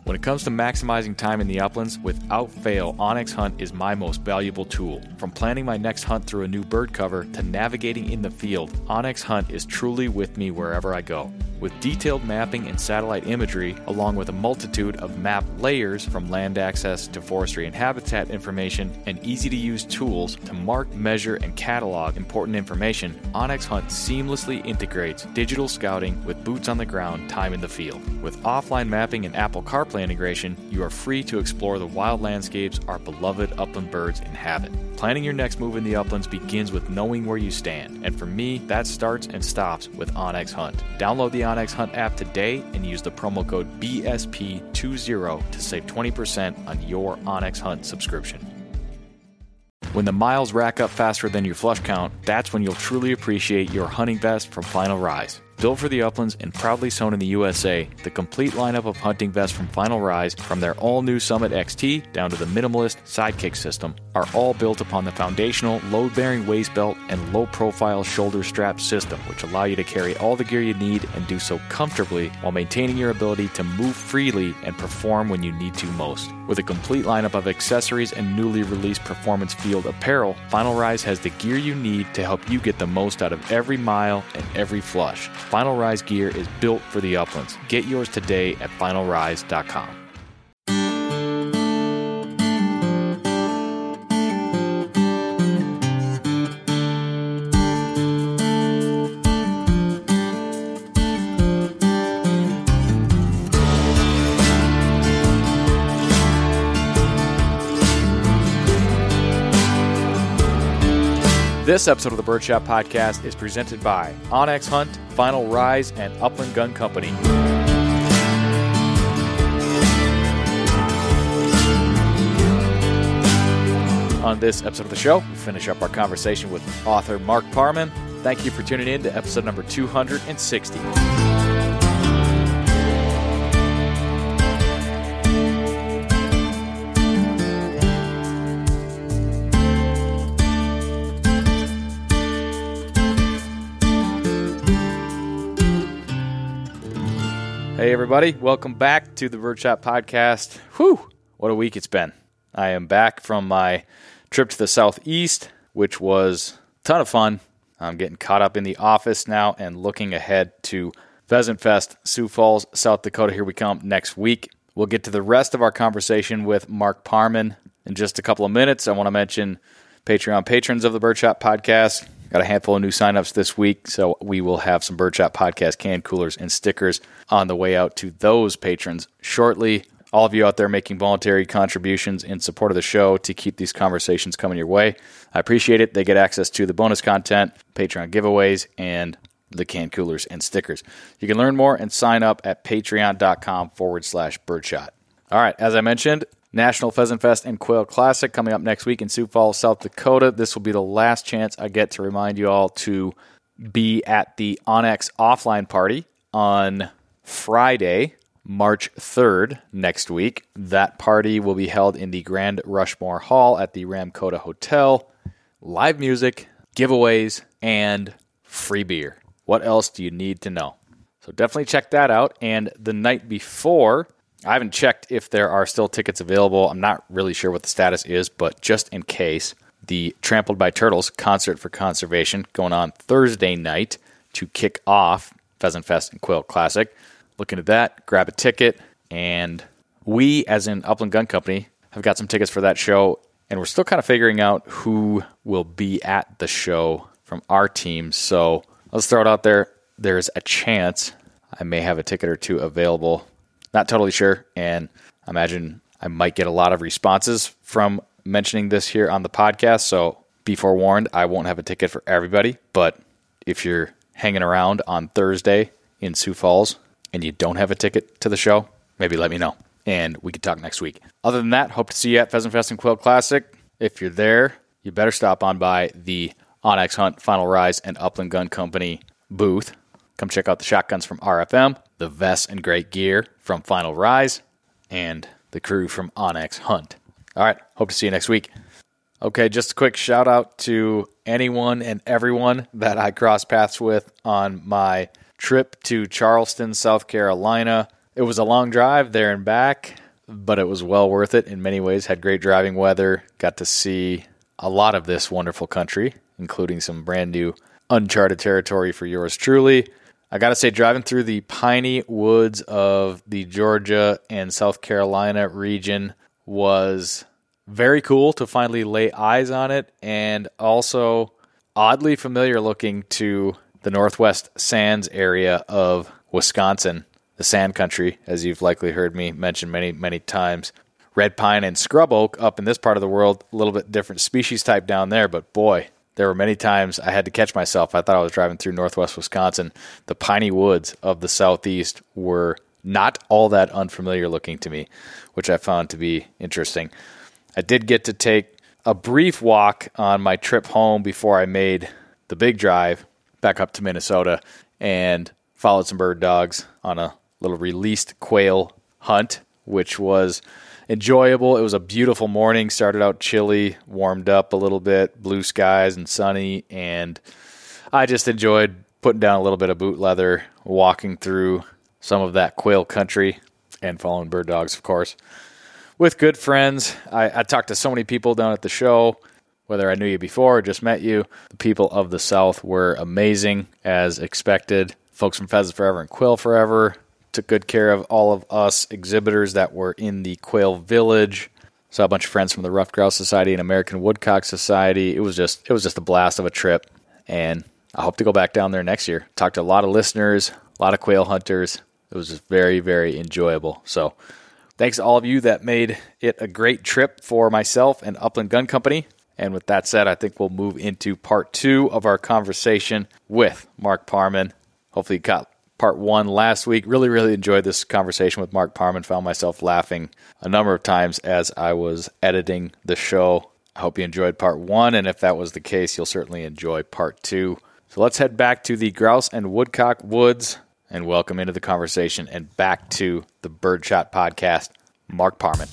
When it comes to maximizing time in the uplands, without fail, onX Hunt is my most valuable tool. From planning my next hunt through a new bird cover to navigating in the field, onX Hunt is truly with me wherever I go. With detailed mapping and satellite imagery, along with a multitude of map layers from land access to forestry and habitat information, and easy-to-use tools to mark, measure, and catalog important information, onX Hunt seamlessly integrates digital scouting with boots on the ground time in the field. With offline mapping and Apple CarPlay integration, you are free to explore the wild landscapes our beloved upland birds inhabit. Planning your next move in the uplands begins with knowing where you stand, and for me, that starts and stops with onX Hunt. Download the onX Hunt app today and use the promo code BSP20 to save 20% on your onX Hunt subscription. When the miles rack up faster than your flush count, that's when you'll truly appreciate your hunting vest from Final Rise. Built for the uplands and proudly sewn in the USA, the complete lineup of hunting vests from Final Rise, from their all-new Summit XT down to the minimalist Sidekick system, are all built upon the foundational load-bearing waist belt and low-profile shoulder strap system, which allow you to carry all the gear you need and do so comfortably while maintaining your ability to move freely and perform when you need to most. With a complete lineup of accessories and newly released performance field apparel, Final Rise has the gear you need to help you get the most out of every mile and every flush. Final Rise gear is built for the uplands. Get yours today at finalrise.com. This episode of the Birdshot Podcast is presented by onX Hunt, Final Rise, and Upland Gun Company. On this episode of the show, we finish up our conversation with author Mark Parman. Thank you for tuning in to episode number 260. Hey everybody, welcome back to the Birdshot Podcast. Whew, what a week it's been. I am back from my trip to the Southeast, which was a ton of fun. I'm getting caught up in the office now and looking ahead to Pheasant Fest, Sioux Falls, South Dakota. Here we come next week. We'll get to the rest of our conversation with Mark Parman in just a couple of minutes. I want to mention Patreon patrons of the Birdshot Podcast. Got a handful of new signups this week, so we will have some Birdshot Podcast can coolers and stickers on the way out to those patrons shortly. All of you out there making voluntary contributions in support of the show to keep these conversations coming your way, I appreciate it. They get access to the bonus content, Patreon giveaways, and the can coolers and stickers. You can learn more and sign up at patreon.com/birdshot. All right, as I mentioned, National Pheasant Fest and Quail Classic coming up next week in Sioux Falls, South Dakota. This will be the last chance I get to remind you all to be at the onX offline party on Friday, March 3rd next week. That party will be held in the Grand Rushmore Hall at the Ramkota Hotel. Live music, giveaways, and free beer. What else do you need to know? So definitely check that out. And the night before, I haven't checked if there are still tickets available. I'm not really sure what the status is, but just in case, the Trampled by Turtles Concert for Conservation going on Thursday night to kick off Pheasant Fest and Quail Classic. Look into that, grab a ticket, and we, as in Upland Gun Company, have got some tickets for that show, and we're still kind of figuring out who will be at the show from our team. So let's throw it out there. There's a chance I may have a ticket or two available. Not totally sure, and I imagine I might get a lot of responses from mentioning this here on the podcast, so be forewarned, I won't have a ticket for everybody, but if you're hanging around on Thursday in Sioux Falls and you don't have a ticket to the show, maybe let me know, and we can talk next week. Other than that, hope to see you at Pheasant Fest and Quail Classic. If you're there, you better stop on by the onX Hunt, Final Rise, and Upland Gun Company booth. Come check out the shotguns from RFM, the vests and great gear from Final Rise, and the crew from onX Hunt. All right, hope to see you next week. Okay, just a quick shout out to anyone and everyone that I crossed paths with on my trip to Charleston, South Carolina. It was a long drive there and back, but it was well worth it in many ways. Had great driving weather, got to see a lot of this wonderful country, including some brand new uncharted territory for yours truly. I got to say, driving through the piney woods of the Georgia and South Carolina region was very cool to finally lay eyes on it, and also oddly familiar looking to the Northwest Sands area of Wisconsin, the sand country, as you've likely heard me mention many, many times. Red pine and scrub oak up in this part of the world, a little bit different species type down there, but boy, there were many times I had to catch myself. I thought I was driving through Northwest Wisconsin. The piney woods of the Southeast were not all that unfamiliar looking to me, which I found to be interesting. I did get to take a brief walk on my trip home before I made the big drive back up to Minnesota and followed some bird dogs on a little released quail hunt, which was enjoyable. It was a beautiful morning, started out chilly, warmed up a little bit, blue skies and sunny, and I just enjoyed putting down a little bit of boot leather, walking through some of that quail country, and following bird dogs, of course, with good friends. I talked to so many people down at the show, whether I knew you before or just met you. The people of the South were amazing, as expected. Folks from Pheasants Forever and Quail Forever took good care of all of us exhibitors that were in the Quail Village. Saw a bunch of friends from the Ruffed Grouse Society and American Woodcock Society. It was just a blast of a trip, and I hope to go back down there next year. Talked to a lot of listeners, a lot of quail hunters. It was just very, very enjoyable. So thanks to all of you that made it a great trip for myself and Upland Gun Company. And with that said, I think we'll move into part 2 of our conversation with Mark Parman. Hopefully you got part 1 last week. Really, really enjoyed this conversation with Mark Parman. Found myself laughing a number of times as I was editing the show. I hope you enjoyed part 1, and if that was the case, you'll certainly enjoy part 2. So let's head back to the Grouse and Woodcock Woods and welcome into the conversation and back to the Birdshot Podcast, Mark Parman.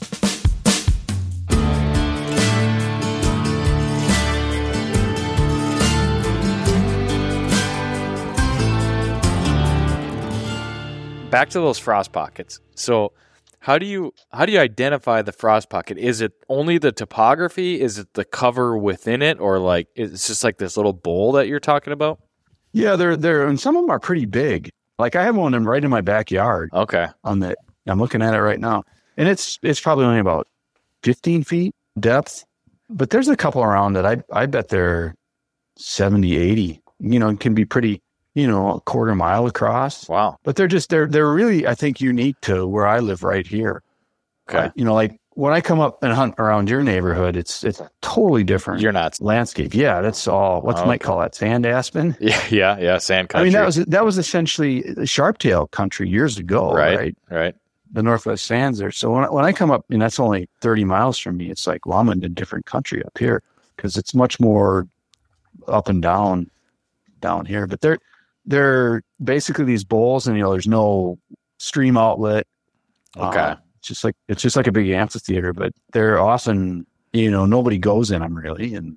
Back to those frost pockets. So how do you identify the frost pocket? Is it only the topography? Is it the cover within it, or like it's just like this little bowl that you're talking about? Yeah, they're and some of them are pretty big. Like I have one right in my backyard. Okay. I'm looking at it right now, and it's probably only about 15 feet depth. But there's a couple around that I bet they're 70, 80. It can be pretty. A quarter mile across. Wow. But they're really, I think, unique to where I live right here. Okay. Like when I come up and hunt around your neighborhood, it's a totally different landscape. Yeah, that's all. Might call that sand aspen? Yeah, sand country. I mean, that was essentially sharptail country years ago, right? Right. The Northwest Sands there. So when I come up, and that's only 30 miles from me, it's like, well, I'm in a different country up here because it's much more up and down here. But they're basically these bowls, and there's no stream outlet. Okay, it's just like a big amphitheater, but they're often nobody goes in them really, and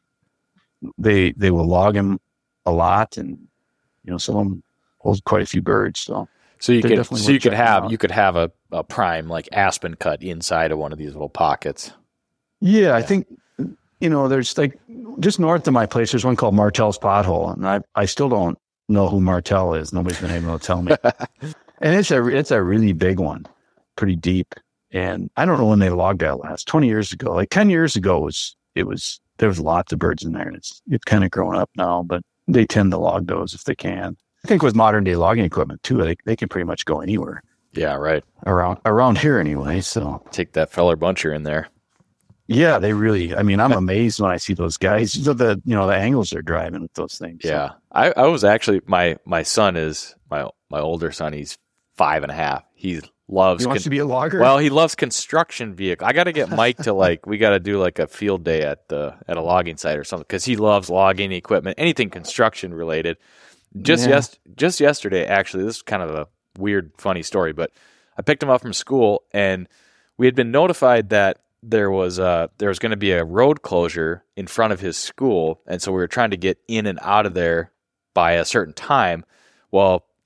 they will log them a lot, and some of them hold quite a few birds. So you could have a prime like aspen cut inside of one of these little pockets. Yeah. I think there's like just north of my place, there's one called Martell's Pothole, and I still don't know who Martell is. Nobody's been able to tell me. And it's a really big one, pretty deep. And I don't know when they logged that last. 20 years ago, like 10 years ago, there was lots of birds in there, and it's kind of grown up now, but they tend to log those if they can. I think with modern day logging equipment too, they can pretty much go anywhere. Yeah, right. Around here anyway. So take that feller buncher in there. Yeah, they really. I mean, I'm amazed when I see those guys. The angles they're driving with those things. Yeah, so. I was actually my son is my older son. He's 5.5. He wants to be a logger. Well, he loves construction vehicle. I got to get Mike to we got to do like a field day at a logging site or something because he loves logging equipment, anything construction related. Just yesterday, actually, this is kind of a weird, funny story, but I picked him up from school, and we had been notified that there was going to be a road closure in front of his school, and so we were trying to get in and out of there by a certain time. Well,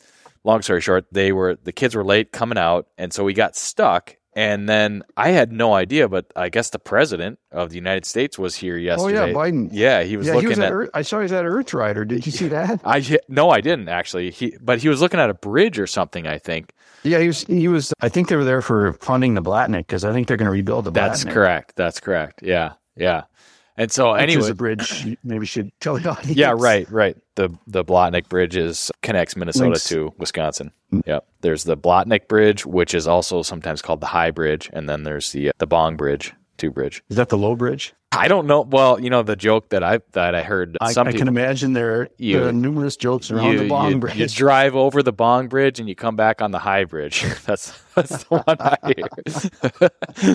long story short, the kids were late coming out, and so we got stuck. And then I had no idea, but I guess the president of the United States was here yesterday. Oh yeah, Biden. Yeah, he was looking at. I saw he was at Earth Rider. Did you see that? No, I didn't actually. But he was looking at a bridge or something, I think. Yeah, he was. I think they were there for funding the Blatnick because I think they're going to rebuild the Blatnick. That's correct. Yeah. And so anyway, the bridge maybe should tell the audience. Yeah, right. The Blatnick Bridge connects Minnesota to Wisconsin. Yep. There's the Blatnick Bridge, which is also sometimes called the High Bridge, and then there's the Bong Bridge, two bridge. Is that the low bridge? I don't know. Well, the joke that I heard. I can imagine there are numerous jokes around the Bong Bridge. You drive over the Bong Bridge and you come back on the High Bridge. That's the one I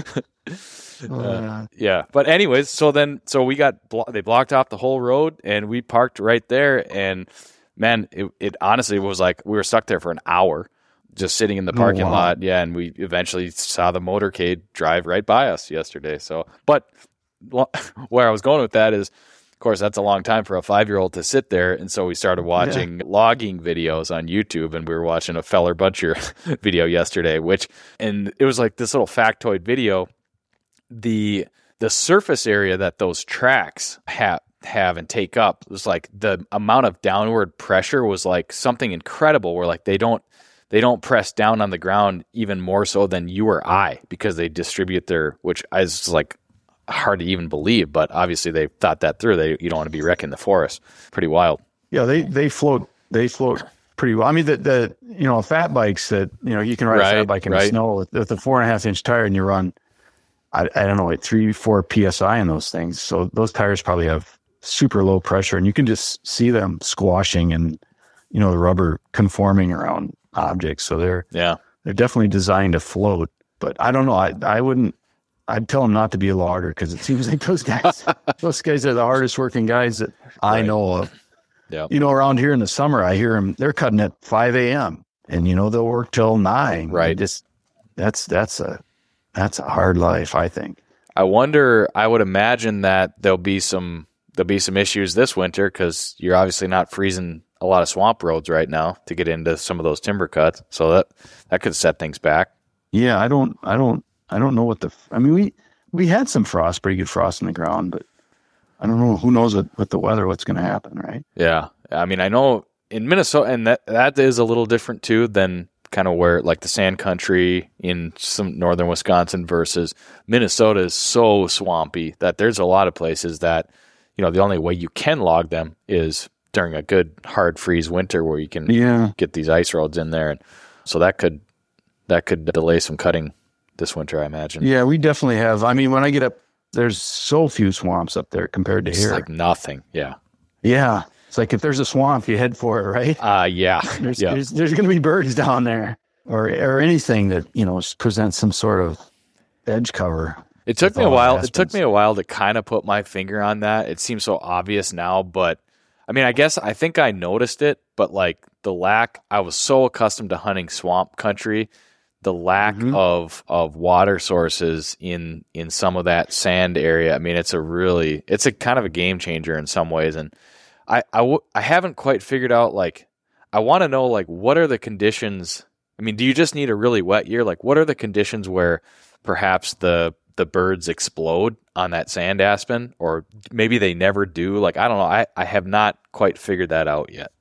hear. Yeah. But anyways, so we got they blocked off the whole road and we parked right there. And man, it honestly was like we were stuck there for an hour just sitting in the parking lot. Yeah. And we eventually saw the motorcade drive right by us yesterday. So, but where I was going with that is, of course, that's a long time for a 5-year-old to sit there. And so we started watching logging videos on YouTube, and we were watching a Feller Butcher video yesterday, and it was like this little factoid video. The surface area that those tracks have and take up was like the amount of downward pressure was like something incredible where like they don't press down on the ground even more so than you or I because they distribute which is like hard to even believe, but obviously they thought that through. You don't want to be wrecking the forest. Pretty wild. Yeah, they float pretty well. I mean, the fat bikes that you can ride a fat bike in the snow with the 4.5-inch tire, and you run I don't know, like 3-4 psi in those things. So those tires probably have super low pressure, and you can just see them squashing and the rubber conforming around objects. So they're definitely designed to float. But I don't know. I'd tell them not to be a logger because it seems like those guys are the hardest working guys that I know of. Yeah. Around here in the summer, I hear them, they're cutting at 5 a.m. and they'll work till 9. Right. That's a hard life, I think. I would imagine that there'll be some issues this winter because you're obviously not freezing a lot of swamp roads right now to get into some of those timber cuts. So that could set things back. Yeah. I don't know we had some frost, pretty good frost in the ground, but I don't know. Who knows with the weather, what's going to happen, right? Yeah. I mean, I know in Minnesota, and that is a little different too than kind of where like the sand country in some northern Wisconsin versus Minnesota is so swampy that there's a lot of places that, the only way you can log them is during a good hard freeze winter where you can get these ice roads in there. And so that could delay some cutting this winter, I imagine. Yeah, we definitely have. I mean, when I get up, there's so few swamps up there compared to here. It's like nothing. Yeah. Yeah. It's like if there's a swamp, you head for it, right? Yeah. There's going to be birds down there or anything that, presents some sort of edge cover. It took me a while. It took me a while to kind of put my finger on that. It seems so obvious now, but I mean, I think I noticed it, but like the lack, I was so accustomed to hunting swamp country, the lack of water sources in some of that sand area. I mean, it's a kind of a game changer in some ways. And I haven't quite figured out, like, I want to know, like, what are the conditions? I mean, do you just need a really wet year? Like, what are the conditions where perhaps the birds explode on that sand aspen, or maybe they never do? Like, I don't know. I have not quite figured that out yet.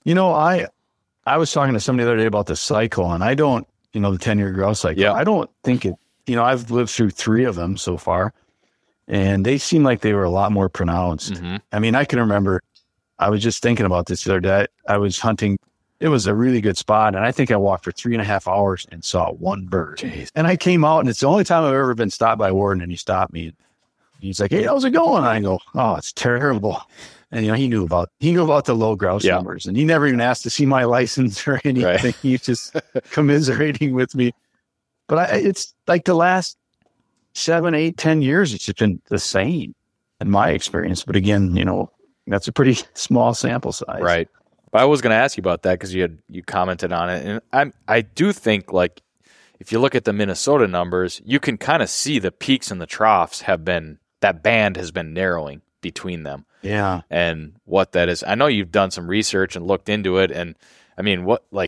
I was talking to somebody the other day about the cycle, and I don't, the 10-year grouse cycle. Yeah. I don't think it, I've lived through 3 of them so far, and they seem like they were a lot more pronounced. Mm-hmm. I mean, I can remember, I was just thinking about this the other day. I was hunting. It was a really good spot, and I think I walked for 3.5 hours and saw one bird. Jeez. And I came out, and it's the only time I've ever been stopped by a warden, and he stopped me. He's like, "Hey, how's it going?" And I go, "Oh, it's terrible." And he knew about the low grouse numbers, and he never even asked to see my license or anything. Right. He was just commiserating with me. But it's like the last 7, 8, 10 years, it's just been the same in my experience. But again, that's a pretty small sample size. Right. But I was going to ask you about that because you commented on it, and I do think, like, if you look at the Minnesota numbers, you can kind of see the peaks and the troughs that band has been narrowing between them. Yeah. And what that is. I know you've done some research and looked into it, and I mean,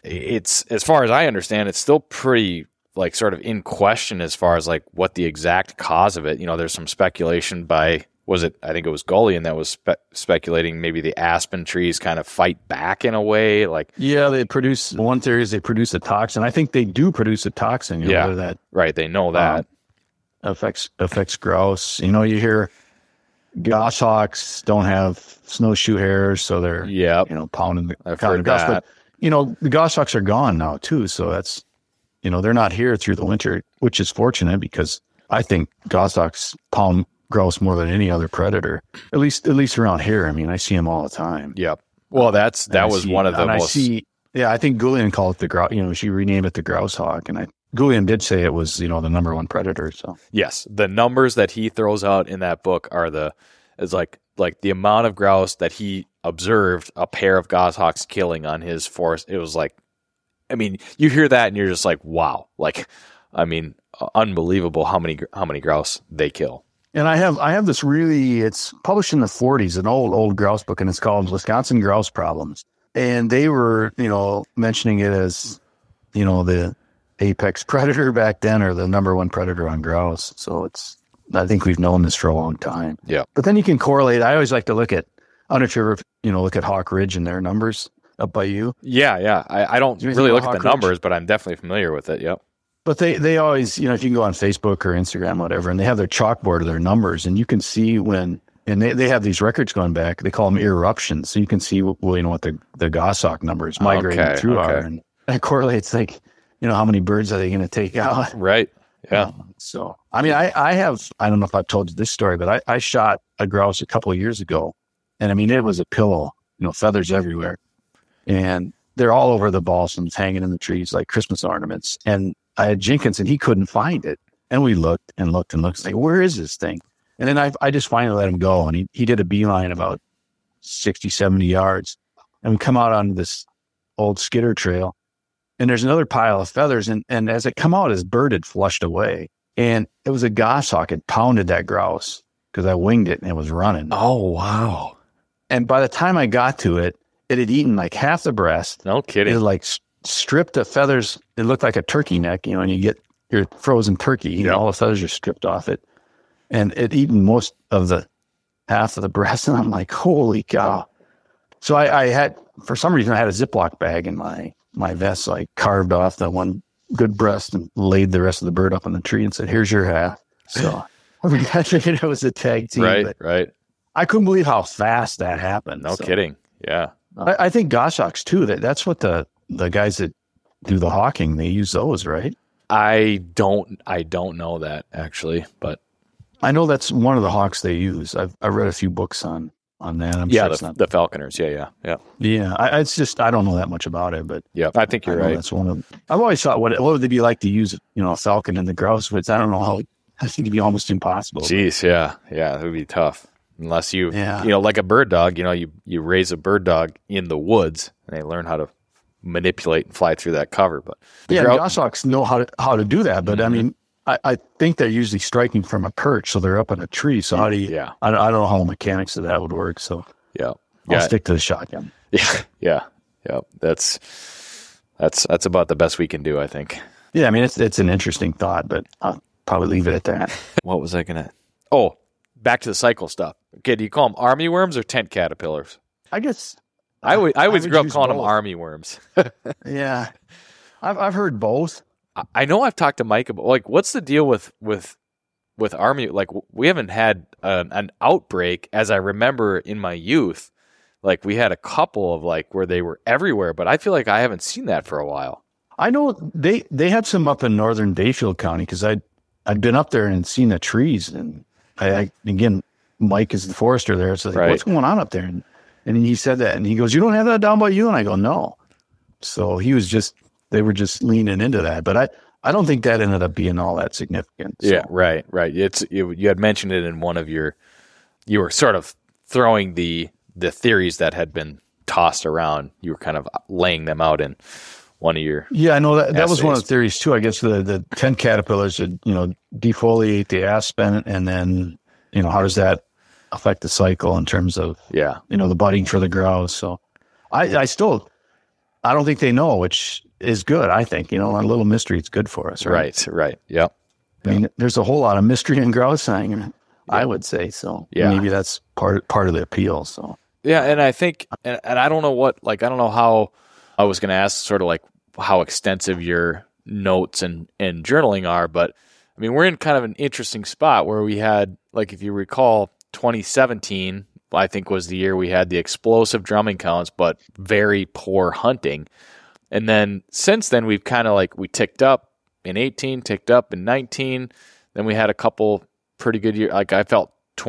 it's, as far as I understand, it's still pretty like sort of in question as far as like what the exact cause of it. You know, there's some speculation by, I think it was Gullion that was speculating maybe the aspen trees kind of fight back in a way. Like, yeah, one theory is they produce a toxin. I think they do produce a toxin. You know, that right. They know that affects grouse. You know, you hear goshawks don't have snowshoe hairs, so they're, pounding the grouse. But, you know, the goshawks are gone now too. So that's, you know, they're not here through the winter, which is fortunate because I think goshawks pound grouse more than any other predator, at least around here. I mean, I see them all the time. Yep. Well, that was one of the most. I think Gullion called it the grouse. You know, she renamed it the grouse hawk, and Gullion did say it was, you know, the number one predator. So yes, the numbers that he throws out in that book are like the amount of grouse that he observed a pair of goshawks killing on his forest. It was like, I mean, you hear that and you're just like, wow, like, I mean, unbelievable how many grouse they kill. And I have this it's published in the 40s, an old grouse book, and it's called Wisconsin Grouse Problems. And they were, you know, mentioning it as, you know, the apex predator back then, or the number one predator on grouse. So I think we've known this for a long time. Yeah. But then you can correlate. I always like to look at Hawk Ridge and their numbers up by you. Yeah. I don't really look at the numbers, but I'm definitely familiar with it. Yep. But they always, you know, if you can go on Facebook or Instagram, whatever, and they have their chalkboard of their numbers, and you can see and they have these records going back. They call them eruptions, so you can see what the goshawk numbers migrating through are, and that correlates, like, you know, how many birds are they going to take out? Right. Yeah. So I mean, I don't know if I've told you this story, but I shot a grouse a couple of years ago, and I mean, it was a pillow, you know, feathers everywhere, and they're all over the balsams, hanging in the trees like Christmas ornaments, and I had Jenkins, and he couldn't find it. And we looked and looked and looked, like, where is this thing? And then I just finally let him go. And he did a beeline about 60, 70 yards. And we come out on this old skidder trail. And there's another pile of feathers. And as it come out, his bird had flushed away. And it was a goshawk had pounded that grouse because I winged it and it was running. Oh, wow. And by the time I got to it, it had eaten like half the breast. No kidding. It had like stripped the feathers. It looked like a turkey neck, you know, and you get your frozen turkey, you know, all the feathers are stripped off it. And it eaten most of the half of the breast. And I'm like, holy cow. So I had, for some reason, I had a Ziploc bag in my vest. So I carved off the one good breast and laid the rest of the bird up on the tree and said, here's your half. So I figured it was a tag team. Right. I couldn't believe how fast that happened. No kidding. Yeah. I think goshawks too, that's what the guys that do the hawking, they use those, right? I don't know that actually, but I know that's one of the hawks they use. I've read a few books on that. I'm sure it's the falconers. Yeah. It's just, I don't know that much about it, but yeah, I think you're right. That's one of. I've always thought, what would they be like to use, you know, a falcon in the grouse woods? I don't know how. I think it'd be almost impossible. Jeez, yeah, it would be tough unless you know, like a bird dog. You know, you raise a bird dog in the woods and they learn how to manipulate and fly through that cover. But goshawks know how to do that. But I mean, I think they're usually striking from a perch, so they're up in a tree. So how do you? Yeah. I don't know how the mechanics of that would work. So I'll stick to the shotgun. Yeah. That's about the best we can do, I think. Yeah, I mean, it's an interesting thought, but I'll probably leave it at that. What was I gonna? Oh, back to the cycle stuff. Okay, do you call them army worms or tent caterpillars? I guess I always grew up calling them army worms. Yeah, I've heard both. I know I've talked to Mike about, like, what's the deal with army? Like, we haven't had an outbreak as I remember in my youth. Like, we had a couple of, like, where they were everywhere, but I feel like I haven't seen that for a while. I know they had some up in northern Bayfield County because I'd been up there and seen the trees, and I again, Mike is the forester there, so like, what's going on up there? And he said that, and he goes, "You don't have that down by you?" And I go, "No." So they were just leaning into that, but I don't think that ended up being all that significant. So. Yeah, right. You had mentioned it in one of you were sort of throwing the theories that had been tossed around. You were kind of laying them out in one of your I know that was one of the theories too. I guess the tent caterpillars would, you know, defoliate the aspen, and then, you know, how does that affect the cycle in terms of, you know, the budding for the grouse? So I still I don't think they know, which is good. I think, a little mystery is good for us. Right. Right. Yep. I mean, there's a whole lot of mystery in grouse hunting, I would say. So maybe that's part of the appeal. So yeah. And I think, and I don't know I don't know how I was going to ask sort of like how extensive your notes and journaling are, but I mean, we're in kind of an interesting spot where we had, like, if you recall, 2017, I think was the year we had the explosive drumming counts, but very poor hunting. And then since then, we've kind of we ticked up in 18, ticked up in 19. Then we had a couple pretty good years. Like I felt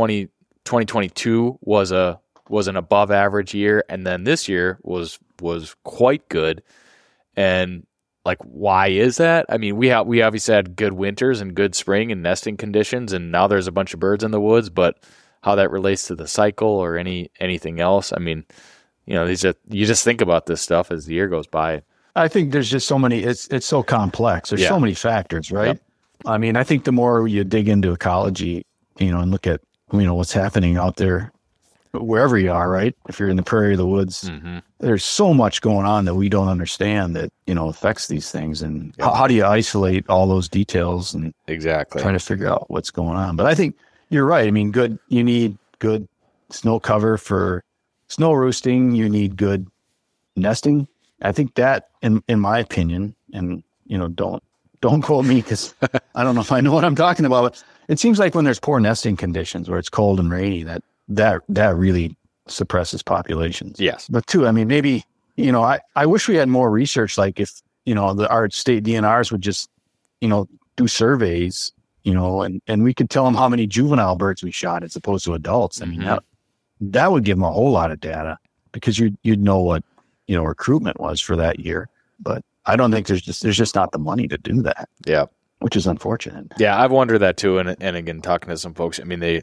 2022 was an above average year. And then this year was quite good. And why is that? I mean, we obviously had good winters and good spring and nesting conditions, and now there's a bunch of birds in the woods, but how that relates to the cycle or anything else, I mean, you just think about this stuff as the year goes by. I think there's just so many, it's so complex. There's so many factors, right? Yep. I mean, I think the more you dig into ecology, and look at, what's happening out there, wherever you are, right? If you're in the prairie or the woods, there's so much going on that we don't understand that, affects these things. And how do you isolate all those details and exactly try to figure out what's going on? But I think you're right. I mean, you need good snow cover for snow roosting. You need good nesting. I think that, in my opinion, and, don't quote me because I don't know if I know what I'm talking about, but it seems like when there's poor nesting conditions where it's cold and rainy, that really suppresses populations. Yes. But too, I mean, maybe, I wish we had more research. Like if, our state DNRs would just, do surveys, and we could tell them how many juvenile birds we shot as opposed to adults. I mean, that would give them a whole lot of data because you'd know what, recruitment was for that year. But I don't think there's just not the money to do that. Yeah. Which is unfortunate. Yeah. I've wondered that too. And again, talking to some folks, I mean, the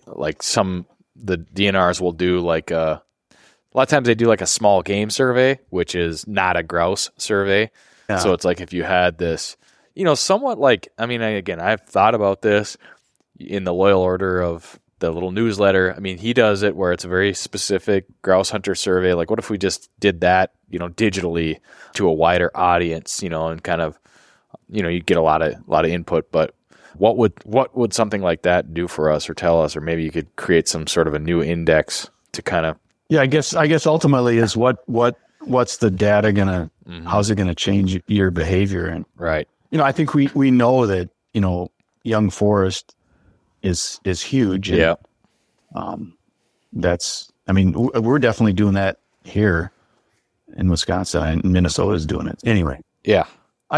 DNRs will do a lot of times they do a small game survey, which is not a grouse survey. Yeah. So it's if you had this, somewhat I've thought about this in the Loyal Order of the little newsletter. I mean, he does it where it's a very specific grouse hunter survey. What if we just did that, digitally to a wider audience, and kind of, you'd get a lot of input, but what would something like that do for us or tell us, or maybe you could create some sort of a new index to kind of. Yeah, I guess ultimately is what's the data gonna, how's it gonna change your behavior? And right. I think we know that, young forest is huge. And, yeah. We're definitely doing that here in Wisconsin, and Minnesota is doing it anyway. Yeah. I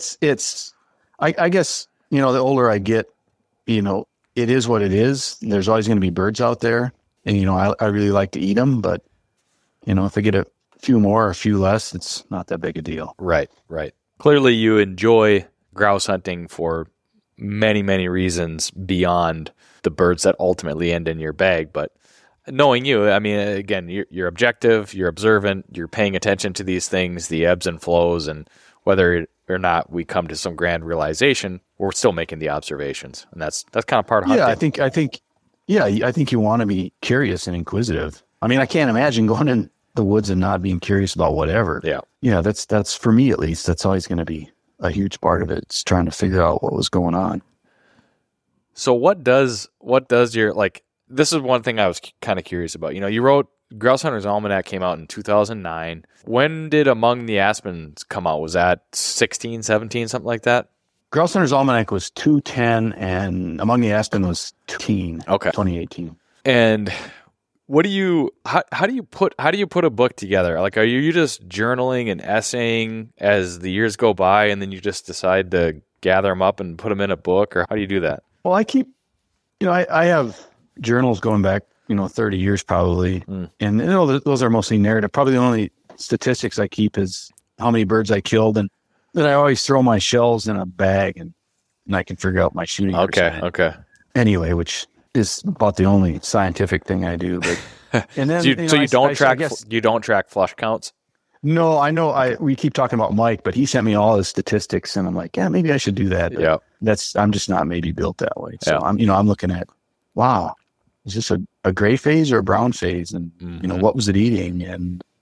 guess, the older I get, it is what it is. There's always going to be birds out there, and, I really like to eat them, but, if I get a few more or a few less, it's not that big a deal. Right. Clearly you enjoy grouse hunting for many, many reasons beyond the birds that ultimately end in your bag. But knowing you, I mean, again, you're objective, you're observant, you're paying attention to these things, the ebbs and flows, and whether or not we come to some grand realization, we're still making the observations. And that's kind of part of hunting. Yeah, I think you want to be curious and inquisitive. I mean, I can't imagine going in the woods and not being curious about whatever. Yeah. Yeah, that's for me at least, that's always going to be a huge part of it. It's trying to figure out what was going on. So what does your, this is one thing I was kind of curious about. You wrote Grouse Hunter's Almanac came out in 2009. When did Among the Aspens come out? Was that 16, 17, something like that? Grouse Hunter's Almanac was 2010 and Among the Aspen was 2018. And how do you put a book together? Are you just journaling and essaying as the years go by and then you just decide to gather them up and put them in a book, or how do you do that? Well, I keep, I have journals going back, 30 years probably. And those are mostly narrative. Probably the only statistics I keep is how many birds I killed. And then I always throw my shells in a bag and I can figure out my shooting percentage. Okay. Anyway, which is about the only scientific thing I do. But and then you don't track flush counts? No, I know we keep talking about Mike, but he sent me all his statistics and I'm like, yeah, maybe I should do that. Yeah. I'm just not maybe built that way. So I'm looking at, wow, is this a gray phase or a brown phase? And, what was it eating? And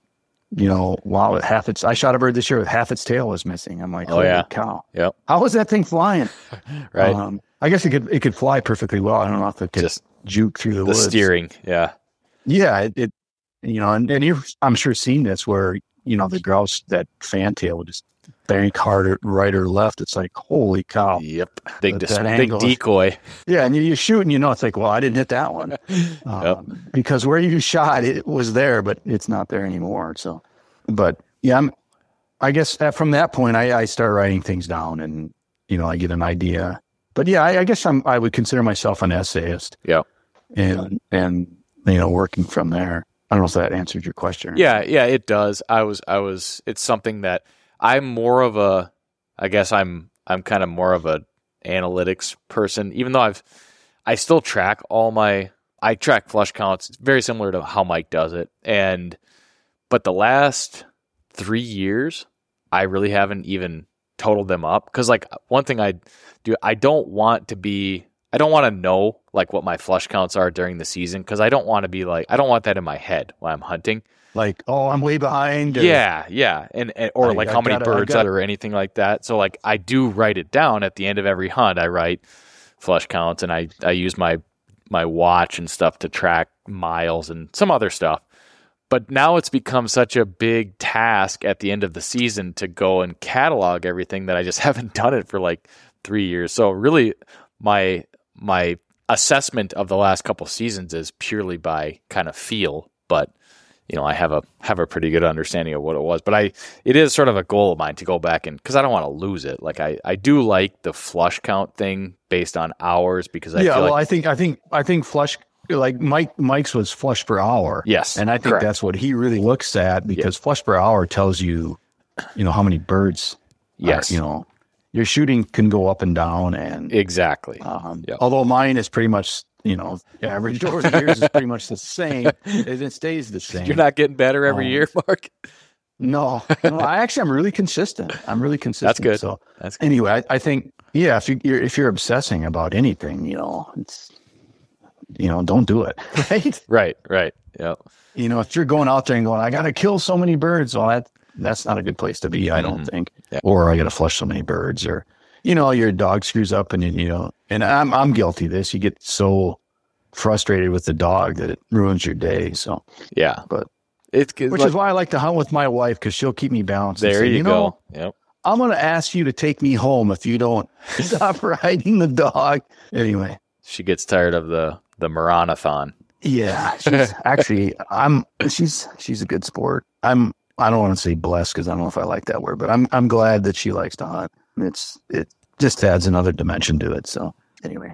wow, I shot a bird this year with half its tail was missing. I'm like, holy cow. Yep. How was that thing flying? Right. I guess it could fly perfectly well. I don't know if it could just juke through the woods. The steering. Yeah. Yeah. And you've, I'm sure, seen this where, the grouse, that fantail would just bank hard right or left. It's like, holy cow. Yep. Big decoy. Yeah. And you shoot and it's like, well, I didn't hit that one. Because where you shot, it was there, but it's not there anymore. So, but yeah, I guess from that point, I start writing things down and, I get an idea. But yeah, I guess I would consider myself an essayist. Yeah. And working from there. I don't know if that answered your question. Yeah, it does. It's something that I'm more of I'm kind of more of a analytics person, even though I still track I track flush counts. It's very similar to how Mike does it. But the last 3 years, I really haven't even totaled them up. Cause like one thing I do, I don't want to know like what my flush counts are during the season. Cause I don't want that in my head when I'm hunting. Like, oh, I'm way behind. Yeah. Or how many birds or anything like that. So like I do write it down at the end of every hunt. I write flush counts and I use my watch and stuff to track miles and some other stuff. But now it's become such a big task at the end of the season to go and catalog everything that I just haven't done it for like 3 years. So really my assessment of the last couple seasons is purely by kind of feel, but I have a pretty good understanding of what it was. But it is sort of a goal of mine to go back and, cause I don't want to lose it. Like I do like the flush count thing based on hours because I feel I think flush, like Mike's was flush per hour. Yes. And I think that's what he really looks at because flush per hour tells you, how many birds. Yes. Your shooting can go up and down and exactly. Although mine is pretty much, average over the years is pretty much the same. It stays the same. You're not getting better every year, Mark? No, I'm really consistent. That's good. So that's good. Anyway, I think, if you're obsessing about anything, it's, don't do it. Right. Right. Yeah. If you're going out there and going, I got to kill so many birds. Well, that's not a good place to be, I don't think. Yeah. Or I got to flush so many birds, or your dog screws up, and and I'm guilty of this. You get so frustrated with the dog that it ruins your day. So yeah, but which is why I like to hunt with my wife because she'll keep me balanced. There you go. Yep. I'm going to ask you to take me home if you don't stop riding the dog. Anyway, she gets tired of the Maranathon. Yeah, she's actually she's a good sport. I don't want to say blessed because I don't know if I like that word, but I'm glad that she likes to hunt. It just adds another dimension to it. So anyway.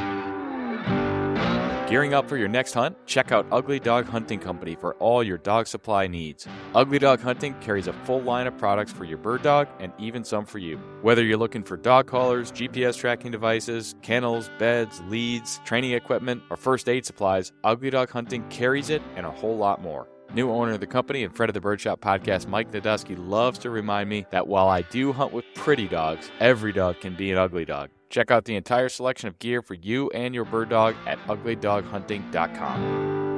Gearing up for your next hunt? Check out Ugly Dog Hunting Company for all your dog supply needs. Ugly Dog Hunting carries a full line of products for your bird dog and even some for you. Whether you're looking for dog collars, GPS tracking devices, kennels, beds, leads, training equipment, or first aid supplies, Ugly Dog Hunting carries it and a whole lot more. New owner of the company and Fred of the Birdshot podcast, Mike Nadusky, loves to remind me that while I do hunt with pretty dogs, every dog can be an ugly dog. Check out the entire selection of gear for you and your bird dog at uglydoghunting.com.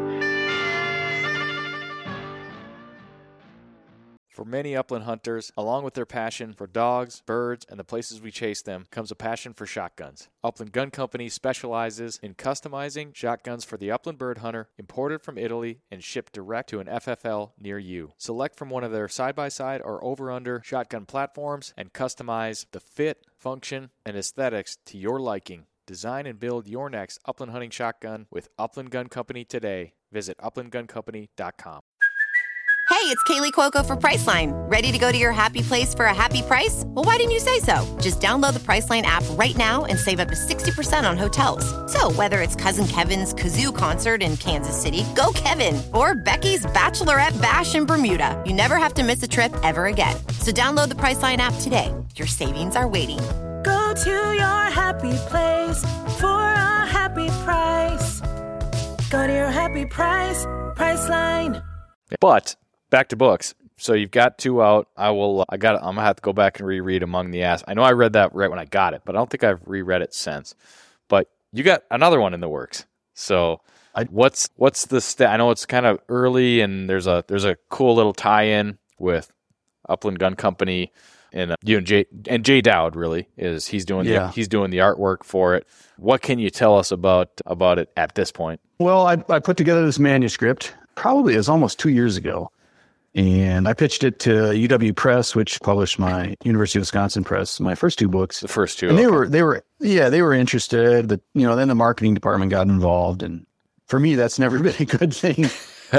For many upland hunters, along with their passion for dogs, birds, and the places we chase them, comes a passion for shotguns. Upland Gun Company specializes in customizing shotguns for the upland bird hunter, imported from Italy and shipped direct to an FFL near you. Select from one of their side-by-side or over-under shotgun platforms and customize the fit, function, and aesthetics to your liking. Design and build your next upland hunting shotgun with Upland Gun Company today. Visit uplandguncompany.com. Hey, it's Kaylee Cuoco for Priceline. Ready to go to your happy place for a happy price? Well, why didn't you say so? Just download the Priceline app right now and save up to 60% on hotels. So whether it's Cousin Kevin's Kazoo Concert in Kansas City, go Kevin, or Becky's Bachelorette Bash in Bermuda, you never have to miss a trip ever again. So download the Priceline app today. Your savings are waiting. Go to your happy place for a happy price. Go to your happy price, Priceline. But back to books. So you've got two out. I'm gonna have to go back and reread Among the Ass. I know I read that right when I got it, but I don't think I've reread it since. But you got another one in the works. So what's the I know it's kind of early, and there's a cool little tie-in with Upland Gun Company, and you and Jay Dowd really he's doing the artwork for it. What can you tell us about it at this point? Well, I put together this manuscript. Probably it was almost 2 years ago, and I pitched it to UW Press, which published my University of Wisconsin Press, my first two books. The first two, and they were interested, but then the marketing department got involved, and for me, that's never been a good thing.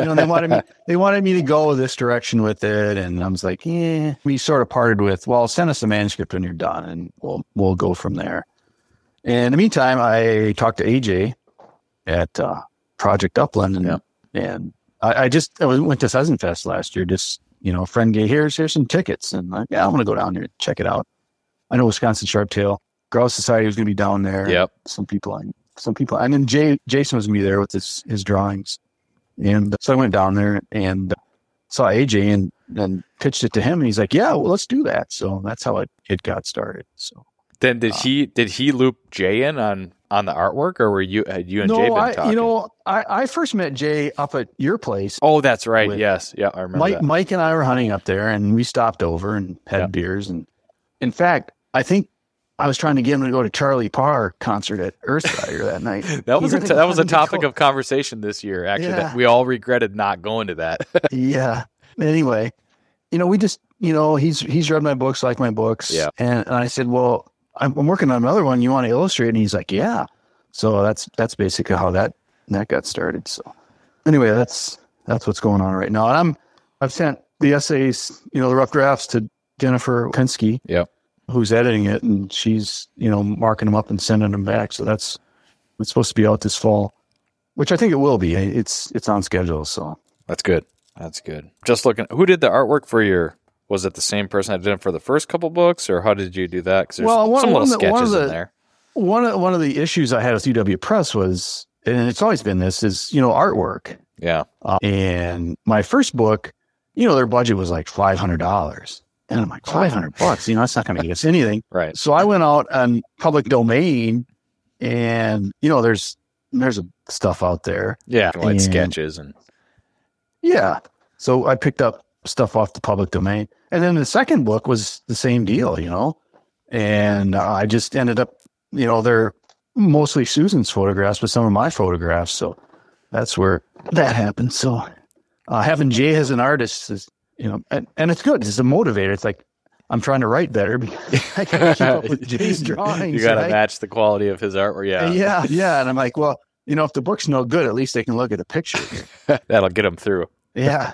They wanted me to go this direction with it, and I was like, yeah. We sort of parted with, well, send us the manuscript when you're done, and we'll go from there. And in the meantime, I talked to AJ at Project Upland, and I went to Pheasant Fest last year. Just a friend gave here's some tickets, and I'm going to go down there and check it out. I know Wisconsin Sharptail Grouse Society was going to be down there. Yep. Some people, and then Jason was going to be there with his drawings. And so I went down there and saw AJ and pitched it to him. And he's like, yeah, well, let's do that. So that's how it got started. So then did he loop Jay in on the artwork, or had you and Jay been talking? I first met Jay up at your place. Oh, that's right. Yes. Yeah. I remember that. Mike and I were hunting up there, and we stopped over and had beers. And in fact, I think I was trying to get him to go to Charlie Parr concert at Earthrider that night. That was a topic of conversation this year, actually. That we all regretted not going to that. Yeah. Anyway, we just, he's read my books, like my books. Yeah. And I said, well, I'm working on another one. You want to illustrate? And he's like, yeah. So that's basically how that got started. So anyway, that's what's going on right now. And I've sent the essays, the rough drafts to Jennifer Pinsky. Yep. Who's editing it, and she's, marking them up and sending them back. So it's supposed to be out this fall, which I think it will be. It's on schedule. So that's good. That's good. Just looking, who did the artwork for was it the same person that did it for the first couple books, or how did you do that? Because there's some little sketches in there. One of the issues I had with UW Press was, and it's always been this, is, artwork. Yeah. And my first book, their budget was like $500. And I'm like, $500, that's not going to get us anything. Right. So I went out on public domain, and, there's stuff out there. Yeah. Like sketches and. Yeah. So I picked up stuff off the public domain. And then the second book was the same deal, and I just ended up, they're mostly Susan's photographs, but some of my photographs. So that's where that happened. So having Jay as an artist is, and it's good. It's a motivator. It's like, I'm trying to write better because I can't keep up with Jay's drawings. You got to match the quality of his artwork. Yeah. Yeah. And I'm like, well, if the book's no good, at least they can look at the pictures. That'll get them through. Yeah.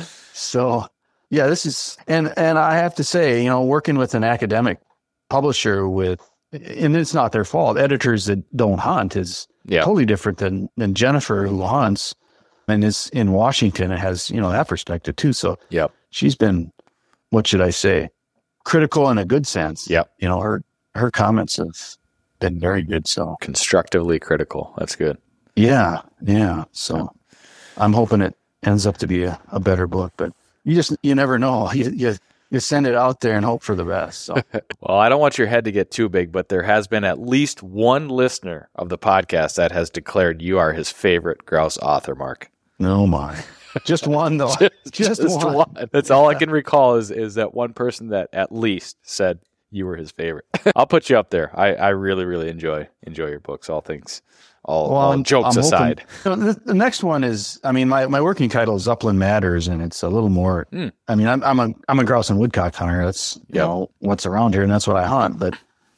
So, yeah, this is, and I have to say, working with an academic publisher and it's not their fault. Editors that don't hunt is totally different than Jennifer, who hunts and is in Washington and has, that perspective too. So she's been, what should I say, critical in a good sense. Yep. Her comments have been very good. So constructively critical. That's good. Yeah. Yeah. So I'm hoping it ends up to be a better book, but you never know. You send it out there and hope for the best. So. Well, I don't want your head to get too big, but there has been at least one listener of the podcast that has declared you are his favorite grouse author, Mark. Oh my. Just one though. just one. That's all I can recall is that one person that at least said you were his favorite. I'll put you up there. I really, really enjoy your books, all things. All jokes aside. The next one is, my working title is Upland Matters, and it's a little more. I'm a grouse and woodcock hunter. That's what's around here, and that's what I hunt. But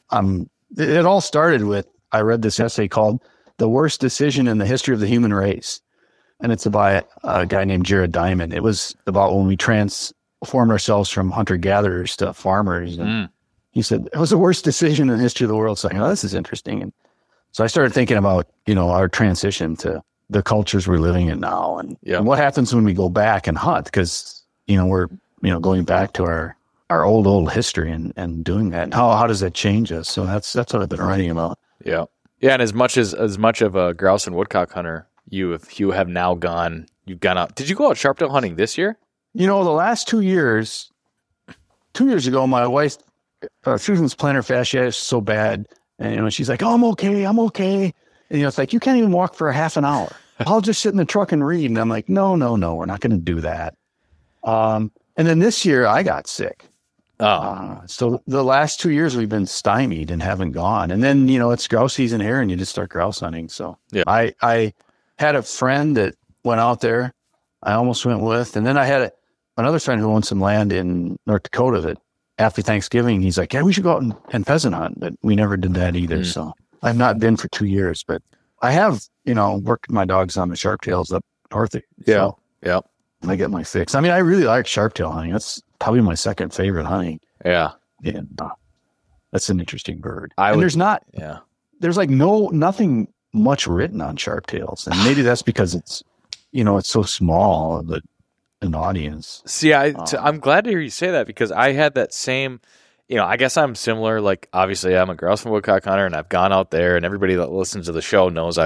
it all started with, I read this essay called "The Worst Decision in the History of the Human Race," and it's by a guy named Jared Diamond. It was about when we transformed ourselves from hunter gatherers to farmers. And he said it was the worst decision in the history of the world. So this is interesting. And so I started thinking about, our transition to the cultures we're living in now and what happens when we go back and hunt, because, we're, going back to our old history and doing that. And how does that change us? So that's what I've been writing about. Yeah. Yeah. And as much of a grouse and woodcock hunter you have now gone out. Did you go out sharptail hunting this year? The last 2 years, 2 years ago, my wife, Susan's plantar fasciitis is so bad. And, she's like, oh, I'm okay. And, it's like, you can't even walk for a half an hour. I'll just sit in the truck and read. And I'm like, no, we're not going to do that. And then this year I got sick. So the last 2 years we've been stymied and haven't gone. And then, it's grouse season here and you just start grouse hunting. So yeah. I had a friend that went out there. I almost went with, and then I had another friend who owned some land in North Dakota that after Thanksgiving, he's like, yeah, we should go out and pheasant hunt. But we never did that either. So I've not been for 2 years, but I have, worked my dogs on the sharptails up north. Yeah. Yeah. I get my fix. I mean, I really like sharptail hunting. That's probably my second favorite hunting. Yeah. And that's an interesting bird. There's like nothing much written on sharptails. And maybe that's because it's, it's so small that an audience. See, I'm glad to hear you say that, because I had that same, I guess I'm similar. Like, obviously I'm a grouse and woodcock hunter, and I've gone out there, and everybody that listens to the show knows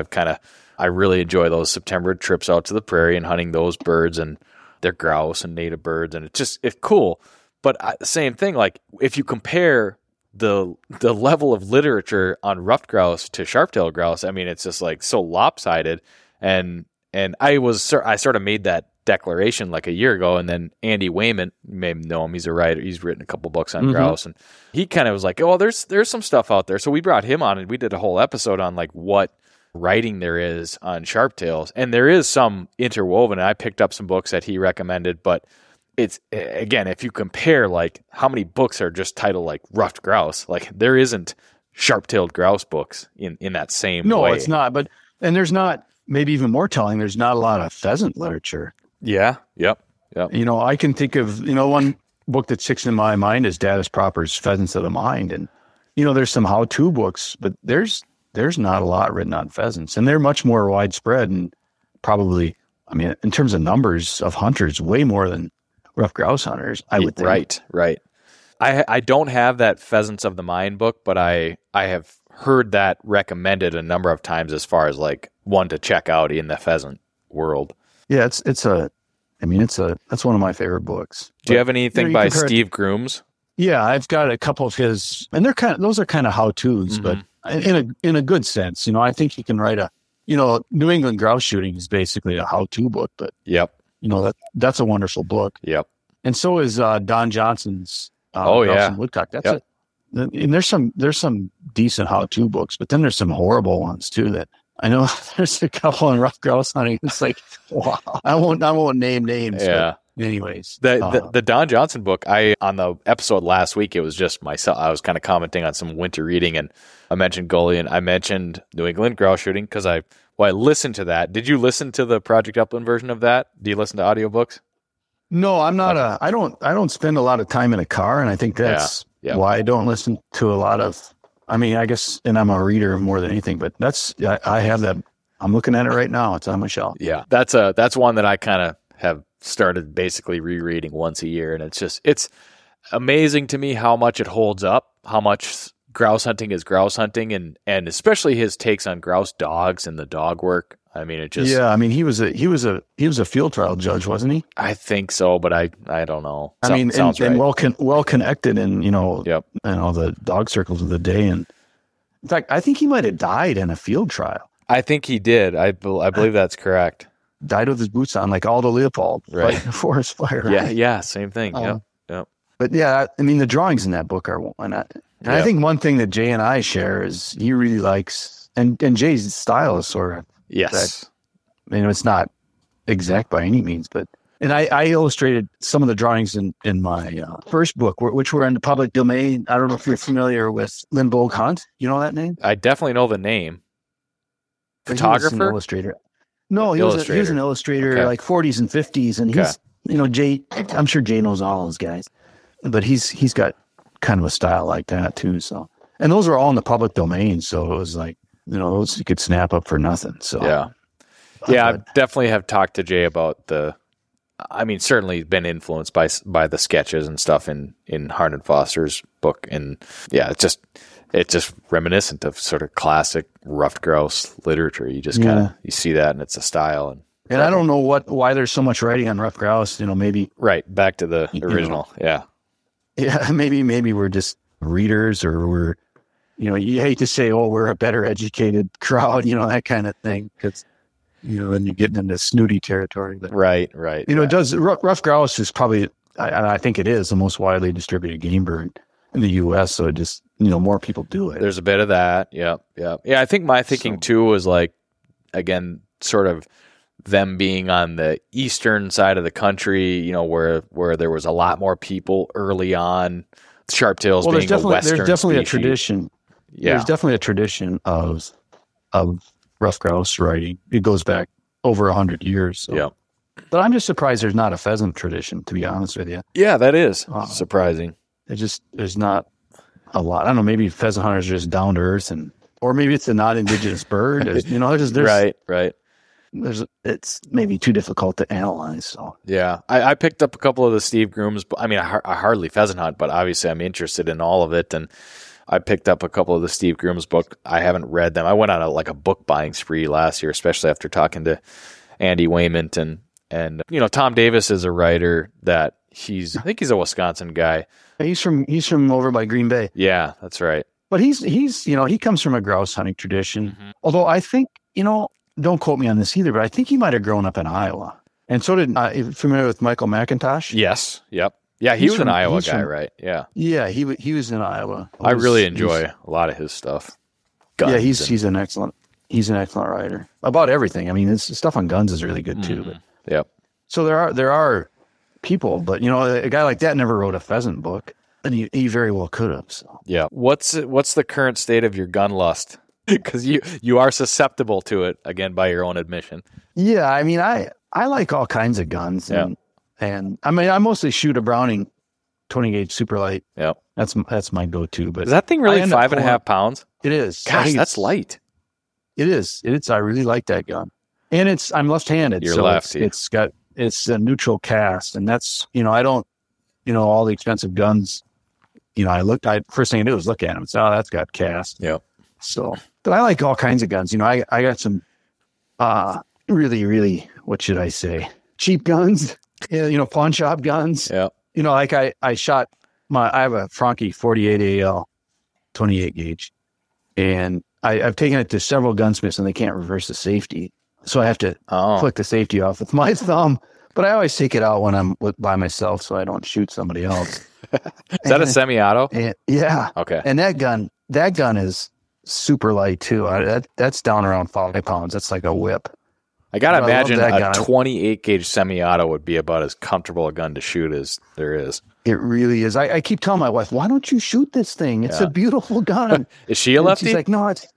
I really enjoy those September trips out to the prairie and hunting those birds, and they're grouse and native birds. And it's cool. But same thing, like if you compare the level of literature on ruffed grouse to sharp-tailed grouse, I mean, it's just like so lopsided. And I sort of made that declaration like a year ago, and then Andy Wayman, you may know him, he's a writer, he's written a couple books on grouse, and he kind of was like, oh, there's some stuff out there. So we brought him on, and we did a whole episode on like what writing there is on sharptails, and there is some interwoven, and I picked up some books that he recommended, but it's, again, if you compare like how many books are just titled like ruffed grouse, like there isn't sharp-tailed grouse books in that same way. No, it's not. And there's not, maybe even more telling, there's not a lot of pheasant literature. Yeah. Yep. I can think of, one book that sticks in my mind is Davis Proper's Pheasants of the Mind. And, there's some how-to books, but there's not a lot written on pheasants, and they're much more widespread, and probably, I mean, in terms of numbers of hunters, way more than ruffed grouse hunters, I would think. Right. I don't have that Pheasants of the Mind book, but I have heard that recommended a number of times as far as like one to check out in the pheasant world. Yeah, that's one of my favorite books. Do you have anything by Steve Grooms? Yeah, I've got a couple of his, and those are kind of how-tos, but in a good sense. I think he can write New England grouse shooting is basically a how-to book, but that's a wonderful book. Yep. And so is Don Johnson's Grouse and Woodcock. That's and there's some decent how-to books, but then there's some horrible ones too that I know. There's a couple in rough grouse hunting. It's like, wow. I won't name names. Yeah. But anyways, the Don Johnson book, on the episode last week, it was just myself. I was kind of commenting on some winter reading, and I mentioned Gully, and I mentioned New England grouse shooting because I listened to that. Did you listen to the Project Upland version of that? Do you listen to audiobooks? No, I'm not I don't spend a lot of time in a car, and I think that's why I don't listen to a lot of, I mean, I guess, and I'm a reader more than anything, but I have that. I'm looking at it right now. It's on my shelf. Yeah. That's one that I kind of have started basically rereading once a year. And it's amazing to me how much it holds up, how much grouse hunting is grouse hunting, and especially his takes on grouse dogs and the dog work. I mean, it just, I mean, he was a field trial judge, wasn't he? I think so, but I don't know. I mean, sounds right. And well connected in, Yep. The dog circles of the day. And in fact, I think he might have died in a field trial. I think he did. I believe that's correct. Died with his boots on, like Aldo Leopold, right? Fighting a forest fire. Right? Yeah, same thing. Yep. But yeah, I mean, the drawings in that book are why not? And I think one thing that Jay and I share is he really likes, and Jay's style is sort of, yes. It's not exact by any means, but, and I illustrated some of the drawings in my first book, which were in the public domain. I don't know if you're familiar with Lindbergh Hunt. You know that name? I definitely know the name. Photographer? He was an illustrator. No, he was an illustrator, like 40s and 50s. And he's, Jay, I'm sure Jay knows all those guys, but he's got kind of a style like that too. So, and those were all in the public domain. So it was like, those you could snap up for nothing. So, I definitely have talked to Jay about certainly been influenced by the sketches and stuff in Harlan Foster's book. And it's just reminiscent of sort of classic ruffed grouse literature. You just kind of, you see that, and it's a style. And I don't know why there's so much writing on ruffed grouse, maybe. Right. Back to the original. Yeah. Yeah. Maybe we're just readers, or we're, you know, you hate to say, oh, we're a better educated crowd, you know, that kind of thing, because, you know, then you're getting into snooty territory. But, Right. you know, it does. Rough grouse is probably, I think it is the most widely distributed game bird in the U.S. So it just, you know, more people do it. There's a bit of that. Yeah. I think my thinking too was like, again, sort of them being on the eastern side of the country, you know, where there was a lot more people early on. Sharptails being a western there's definitely species. a tradition. Yeah. There's definitely a tradition of rough grouse writing. It goes back over 100 years. So. Yeah. But I'm just surprised there's not a pheasant tradition, to be honest with you. Yeah, that is surprising. There's not a lot. I don't know, maybe pheasant hunters are just down to earth, or maybe it's a non-indigenous bird. You know, there's Right. It's maybe too difficult to analyze. So Yeah. I picked up a couple of the Steve Grooms. I mean, I hardly pheasant hunt, but obviously I'm interested in all of it. And I picked up a couple of the Steve Grooms book. I haven't read them. I went on a book buying spree last year, especially after talking to Andy Waymont and you know, Tom Davis is a writer that I think he's a Wisconsin guy. he's from over by Green Bay. Yeah, that's right. But he's you know, he comes from a grouse hunting tradition. Mm-hmm. Although I think, you know, don't quote me on this either, but I think he might have grown up in Iowa. And so did, you familiar with Michael McIntosh? Yes. Yep. Yeah, he was an Iowa guy, right? Yeah. Yeah, he was in Iowa. I really enjoy a lot of his stuff. Guns he's an excellent writer about everything. I mean, his stuff on guns is really good too. But, yep. So there are people, but you know, a guy like that never wrote a pheasant book, and he very well could have. So. Yeah. What's the current state of your gun lust? Because you are susceptible to it, again, by your own admission. Yeah, I mean, I like all kinds of guns, and I mean, I mostly shoot a Browning 20 gauge Superlight. Yep, that's my go-to. But is that thing really 5.5 pounds? It is. Gosh, that's light. It is. I really like that gun, and I'm left-handed. You're so lefty. It's a neutral cast, and that's, you know, I don't, you know, all the expensive guns. You know, first thing I do is look at them. So that's got cast. Yep. So, but I like all kinds of guns. You know, I got some really, really, what should I say, cheap guns. You know, pawn shop guns. Yeah. You know, like I have a Franke 48 AL 28 gauge, and I've taken it to several gunsmiths, and they can't reverse the safety, so I have to click the safety off with my thumb. But I always take it out when I'm by myself, so I don't shoot somebody else. Is that a semi-auto? Yeah. Okay. And that gun is super light too. That's down around 5 pounds. That's like a whip. I gotta imagine a 28 gauge semi-auto would be about as comfortable a gun to shoot as there is. It really is. I keep telling my wife, why don't you shoot this thing? It's a beautiful gun. Is she a lefty? She's like,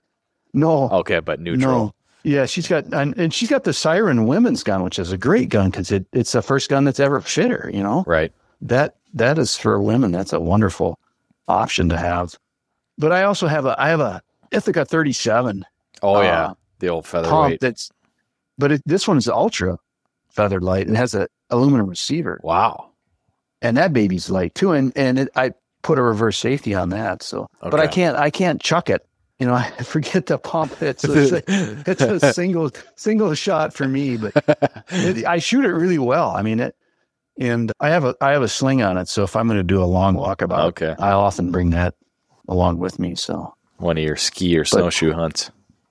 no. Okay, but neutral. No. Yeah, she's got the Siren women's gun, which is a great gun because it's the first gun that's ever fit her. You know, right? That is for women. That's a wonderful option to have. But I also have a Ithaca 37. Oh yeah, the old featherweight. This one is ultra feathered light. It has an aluminum receiver. Wow. And that baby's light too. And I put a reverse safety on that. So, okay. But I can't chuck it. You know, I forget to pump it. So it's a single shot for me, but I shoot it really well. I mean, and I have a sling on it. So if I'm going to do a long walkabout, I'll often bring that along with me. So one of your ski or snowshoe hunts.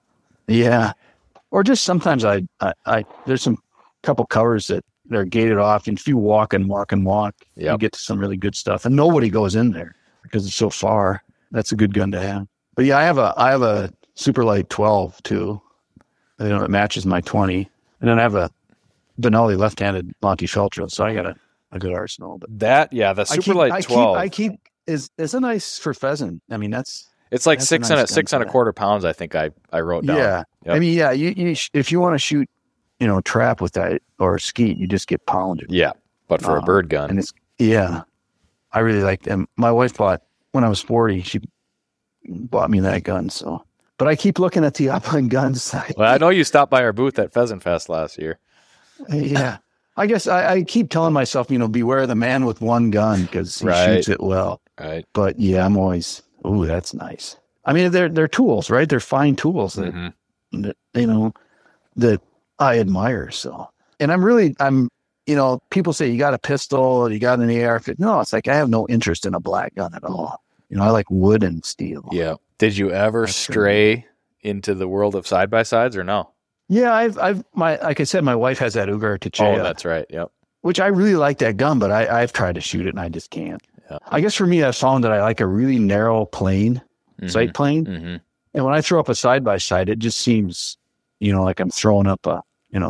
Yeah. Or just sometimes I there's some couple covers that they're gated off, and if you walk, you get to some really good stuff, and nobody goes in there because it's so far. That's a good gun to have. But yeah, I have a Superlight 12 too. You know, it matches my 20, and then I have a Benelli left-handed Montefeltro, so I got a good arsenal. But the Superlight 12 is a nice for pheasant. I mean, it's like 6 and a quarter pounds. I think I wrote down. Yeah, yep. I mean, yeah. You if you want to shoot, you know, trap with that or skeet, you just get pounded. Yeah, but for a bird gun, and I really like them. My wife when I was 40. She bought me that gun. So, but I keep looking at the upland guns. Well, I know you stopped by our booth at Pheasant Fest last year. Yeah, I guess I keep telling myself, you know, beware the man with one gun because he shoots it well. Right. But yeah, I'm always, ooh, that's nice. I mean, they're tools, right? They're fine tools that you know, that I admire. So, and I'm, you know, people say you got a pistol, you got an AR. No, it's like I have no interest in a black gun at all. I like wood and steel. Yeah. Did you ever stray into the world of side-by-sides or no? Yeah, like I said, my wife has that Ugar Tachea. Oh, that's right. Yep. Which I really like that gun, but I've tried to shoot it and I just can't. Yeah. I guess for me, I found that I like a really narrow plane, sight plane. Mm-hmm. And when I throw up a side-by-side, it just seems, like I'm throwing up a,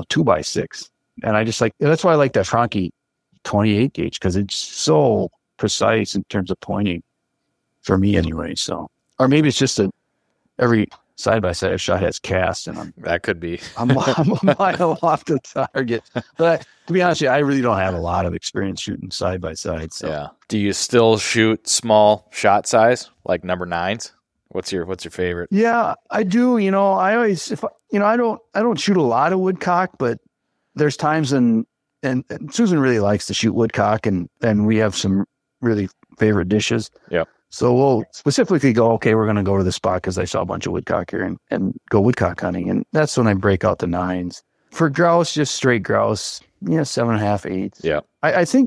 2x6. And I just that's why I like that Franke 28 gauge, because it's so precise in terms of pointing for me anyway. So, or maybe it's just every side-by-side I've shot has cast, and that could be. I'm a mile off the target. But to be honest with you, I really don't have a lot of experience shooting side-by-side. So. Yeah. Do you still shoot small shot size, like number 9s? What's your favorite? Yeah, I do. I always, I don't shoot a lot of woodcock, but there's times and Susan really likes to shoot woodcock, and we have some really favorite dishes. Yeah. So we'll specifically go, okay, we're going to go to the spot because I saw a bunch of woodcock here and go woodcock hunting. And that's when I break out the 9s. For grouse, just straight grouse, 7.5, 8s. Yeah. I think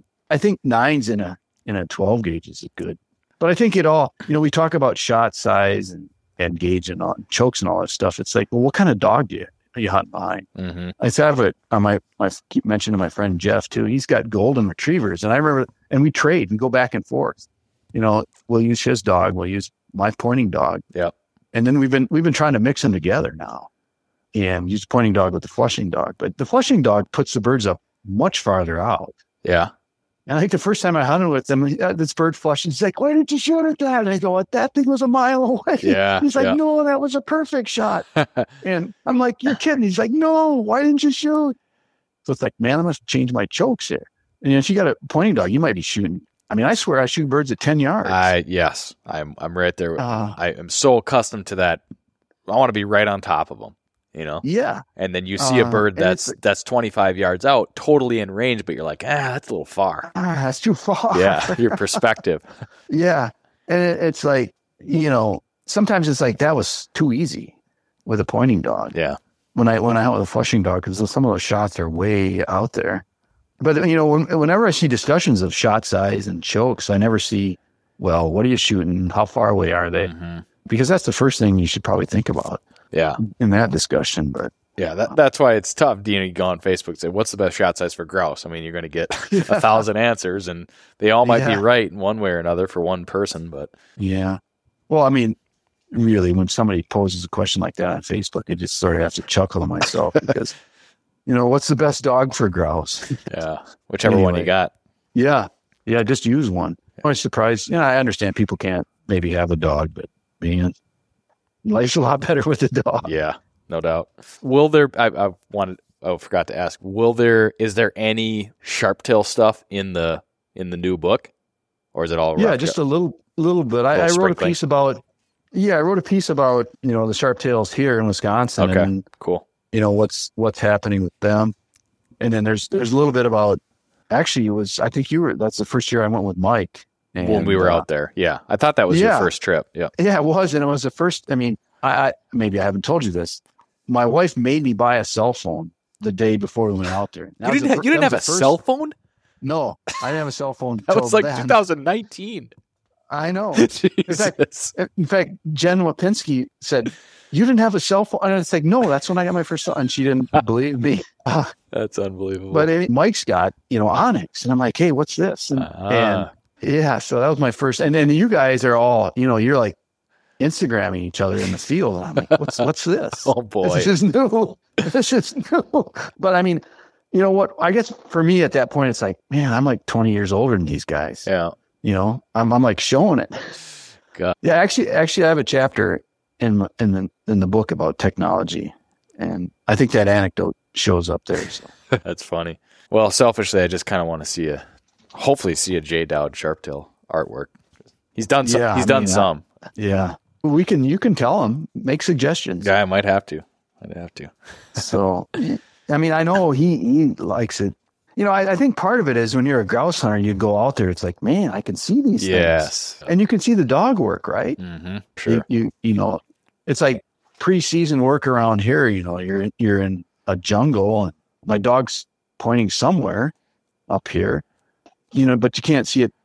9s in a 12 gauge is good. But I think it all, we talk about shot size and gauge and all, chokes and all that stuff. It's like, well, what kind of dog do you hunt behind? Mm-hmm. I have it on I keep mentioning my friend Jeff too. He's got golden retrievers, and I remember, and we trade and go back and forth. We'll use his dog, we'll use my pointing dog. Yeah. And then we've been trying to mix them together now, and use the pointing dog with the flushing dog. But the flushing dog puts the birds up much farther out. Yeah. And I think the first time I hunted with them, this bird flushed. He's like, "Why didn't you shoot at that?" And I go, "That thing was a mile away." Yeah. He's like, "No, that was a perfect shot." And I'm like, "You're kidding." He's like, "No, why didn't you shoot?" So it's like, man, I must change my chokes here. And if you got a pointing dog, you might be shooting. I mean, I swear I shoot birds at 10 yards. Yes, I'm right there. I am so accustomed to that. I want to be right on top of them, Yeah. And then you see a bird that's 25 yards out, totally in range, but you're like, that's a little far. That's too far. Yeah, your perspective. Yeah. And it's like, sometimes it's like that was too easy with a pointing dog. Yeah. When I hunt with a flushing dog, because some of those shots are way out there. But, whenever I see discussions of shot size and chokes, I never see, well, what are you shooting? How far away are they? Mm-hmm. Because that's the first thing you should probably think about. Yeah. In that discussion. But yeah, that's why it's tough. You go on Facebook and say, what's the best shot size for grouse? I mean, you're going to get 1,000 answers, and they all might be right in one way or another for one person. But yeah. Well, I mean, really, when somebody poses a question like that on Facebook, I just sort of have to chuckle to myself because, what's the best dog for grouse? Yeah. Whichever one you got. Yeah. Yeah. Just use one. I was surprised. I understand people can't maybe have a dog, but man, life's a lot better with a dog. Yeah, no doubt. Will there, I forgot to ask, is there any sharptail stuff in the new book? Or is it all rough? Yeah, just a little bit. I wrote a piece about, the sharptails here in Wisconsin. Okay, and, cool. What's happening with them. And then there's a little bit about, actually that's the first year I went with Mike. And, when we were out there. Yeah. I thought that was your first trip. Yeah. Yeah, it was. And it was the first, I maybe I haven't told you this. My wife made me buy a cell phone the day before we went out there. You didn't have a cell phone? No, I didn't have a cell phone. That was like 2019. I know. Jesus. In fact, Jen Wapinski said, "You didn't have a cell phone?" And it's like, "No, that's when I got my first phone." And she didn't believe me. That's unbelievable. But Mike's got, Onyx. And I'm like, "Hey, what's this?" And yeah, so that was my first. And then you guys are all, you're like Instagramming each other in the field. And I'm like, what's this? Oh, boy. This is new. But I mean, what? I guess for me at that point, it's like, man, I'm like 20 years older than these guys. Yeah. I'm like showing it. God. Yeah, actually, I have a chapter in the book about technology. And I think that anecdote shows up there. So. That's funny. Well, selfishly, I just kind of want to hopefully see a Jay Dowd Sharptail artwork. He's done some. Yeah, he's done some. Yeah. You can tell him, make suggestions. Yeah, I might have to. So, I mean, I know he likes it. I think part of it is when you're a grouse hunter, you go out there, it's like, man, I can see these things. And you can see the dog work, right? Mm-hmm. Sure. You it's like pre-season work around here, you're in a jungle and my dog's pointing somewhere up here, but you can't see it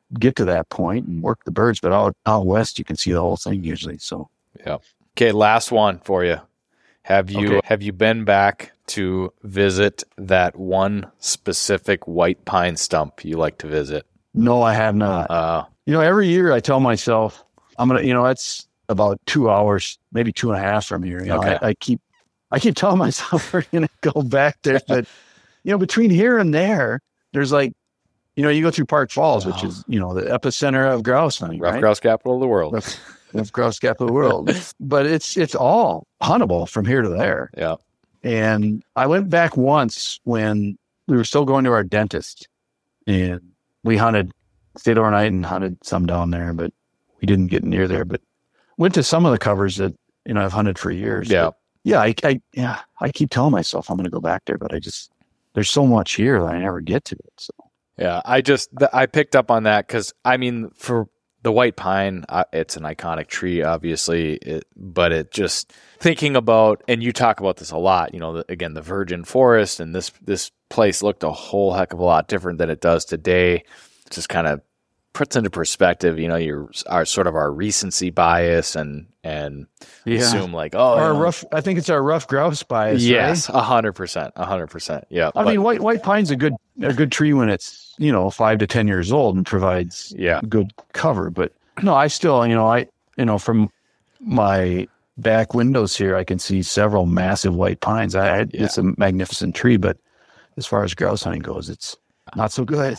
get to that point and work the birds, but out west you can see the whole thing usually. So yeah. Okay, last one for you. Have you been back to visit that one specific white pine stump you like to visit? no, I have not. Every year I tell myself I'm gonna. It's about 2 hours, maybe 2.5 from here. Okay. I keep telling myself we're gonna go back there, but between here and there, there's like, you go through Park Falls, which is the epicenter of grouse hunting, Rough right? grouse capital of the world. Rough grouse capital of the world. But it's all huntable from here to there. Yeah. And I went back once when we were still going to our dentist, and we stayed overnight and hunted some down there, but we didn't get near there. But went to some of the covers that I've hunted for years. Yeah. But I keep telling myself I'm going to go back there, but there's so much here that I never get to it. So yeah, I picked up on that because for the white pine, it's an iconic tree, obviously, but it just thinking about, and you talk about this a lot, again, the virgin forest, and this place looked a whole heck of a lot different than it does today. It just kind of puts into perspective, our recency bias and assume like, I think it's our rough grouse bias. Yes, right? 100%. Yeah. I mean, white pine's a good tree when it's 5 to 10 years old and provides good cover. But no, I still from my back windows here, I can see several massive white pines. It's a magnificent tree, but as far as grouse hunting goes, it's not so good.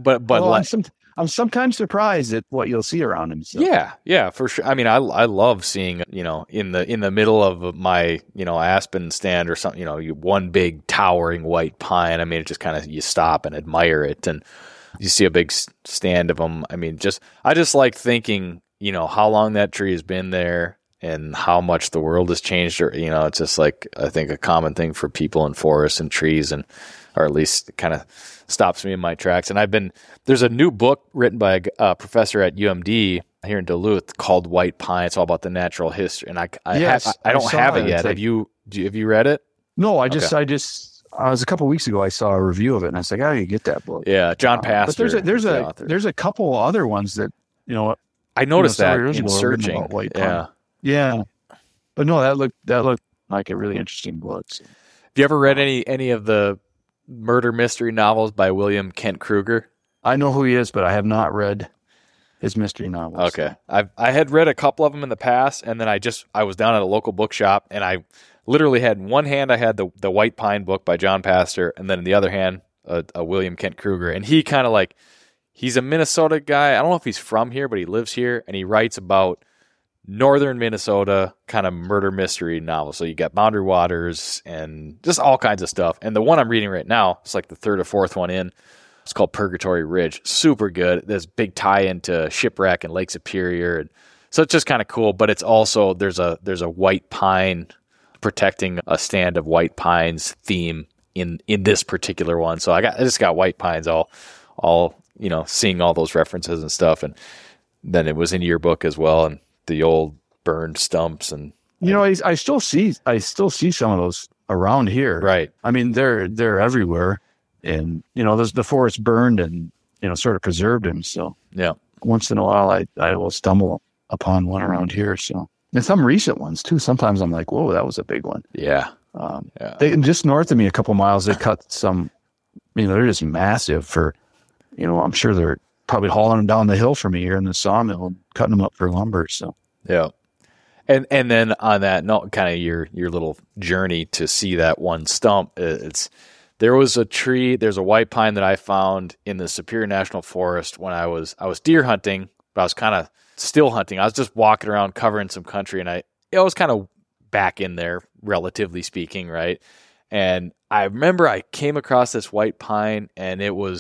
I'm sometimes surprised at what you'll see around him. So. Yeah, for sure. I mean, I love seeing, in the middle of my, aspen stand or something, one big towering white pine. I mean, it just kind of, you stop and admire it, and you see a big stand of them. I mean, I just like thinking, how long that tree has been there and how much the world has changed. Or, it's just like, I think a common thing for people in forests and trees, or at least it kind of stops me in my tracks. And there's a new book written by a professor at UMD here in Duluth called White Pine. It's all about the natural history. And I don't have it yet. Have you read it? No, I was a couple of weeks ago, I saw a review of it, and I was like, how do you get that book? Yeah. John Pastor. But there's a couple other ones that, I noticed that in searching. White pine. Yeah. But no, that looked like a really interesting book. So. Have you ever read any of the murder mystery novels by William Kent Kruger? I know who he is, but I have not read his mystery novels. Okay. I had read a couple of them in the past, and then I was down at a local bookshop, and I literally had in one hand I had the White Pine book by John Pastor, and then in the other hand a William Kent Kruger. And he kind of he's a Minnesota guy. I don't know if he's from here, but he lives here, and he writes about northern Minnesota kind of murder mystery novel. So you got Boundary Waters and just all kinds of stuff. And the one I'm reading right now, it's like the third or fourth one in. It's called Purgatory Ridge. Super good. There's big tie into Shipwreck and Lake Superior. And so it's just kind of cool. But it's also there's a white pine protecting a stand of white pines theme in this particular one. So I just got white pines all seeing all those references and stuff. And then it was in your book as well. And the old burned stumps and I still see some of those around here. Right. I mean, they're everywhere, and the forest burned and sort of preserved them. So yeah, once in a while I will stumble upon one around here. So, and some recent ones too. Sometimes I'm like, whoa, that was a big one. Yeah. They just north of me a couple miles, they cut some. They're just massive for. I'm sure they're probably hauling them down the hill for me here in the sawmill and cutting them up for lumber. So yeah. And then on that note, kind of your little journey to see that one stump, there was a tree, there's a white pine that I found in the Superior National Forest when I was deer hunting, but I was kind of still hunting. I was just walking around covering some country, and I was kind of back in there, relatively speaking, right? And I remember I came across this white pine, and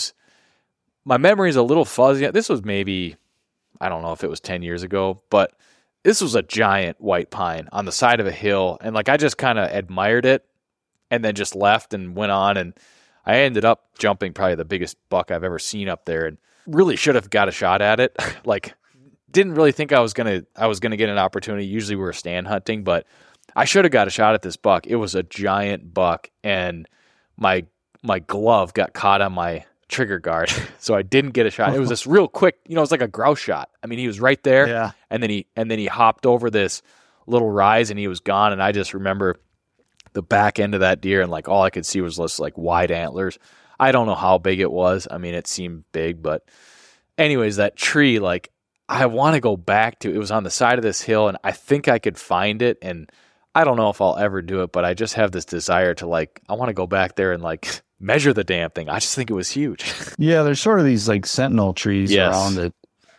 my memory is a little fuzzy. This was maybe, I don't know if it was 10 years ago, but this was a giant white pine on the side of a hill. And I just kind of admired it and then just left and went on. And I ended up jumping probably the biggest buck I've ever seen up there, and really should have got a shot at it. Didn't really think I was going to get an opportunity. Usually we're stand hunting, but I should have got a shot at this buck. It was a giant buck, and my glove got caught on my trigger guard, so I didn't get a shot. It was this real quick, it was like a grouse shot. I mean, he was right there, Yeah. and then he hopped over this little rise, and he was gone. And I just remember the back end of that deer, and like all I could see was just like wide antlers. I don't know how big it was. I mean, it seemed big, but anyways, that tree, like, I want to go back to. It was on the side of this hill, and I think I could find it, and I don't know if I'll ever do it, but I just have this desire to, like, I want to go back there and, like, measure the damn thing. I just think it was huge. Yeah, there's sort of these like sentinel trees Yes. around it.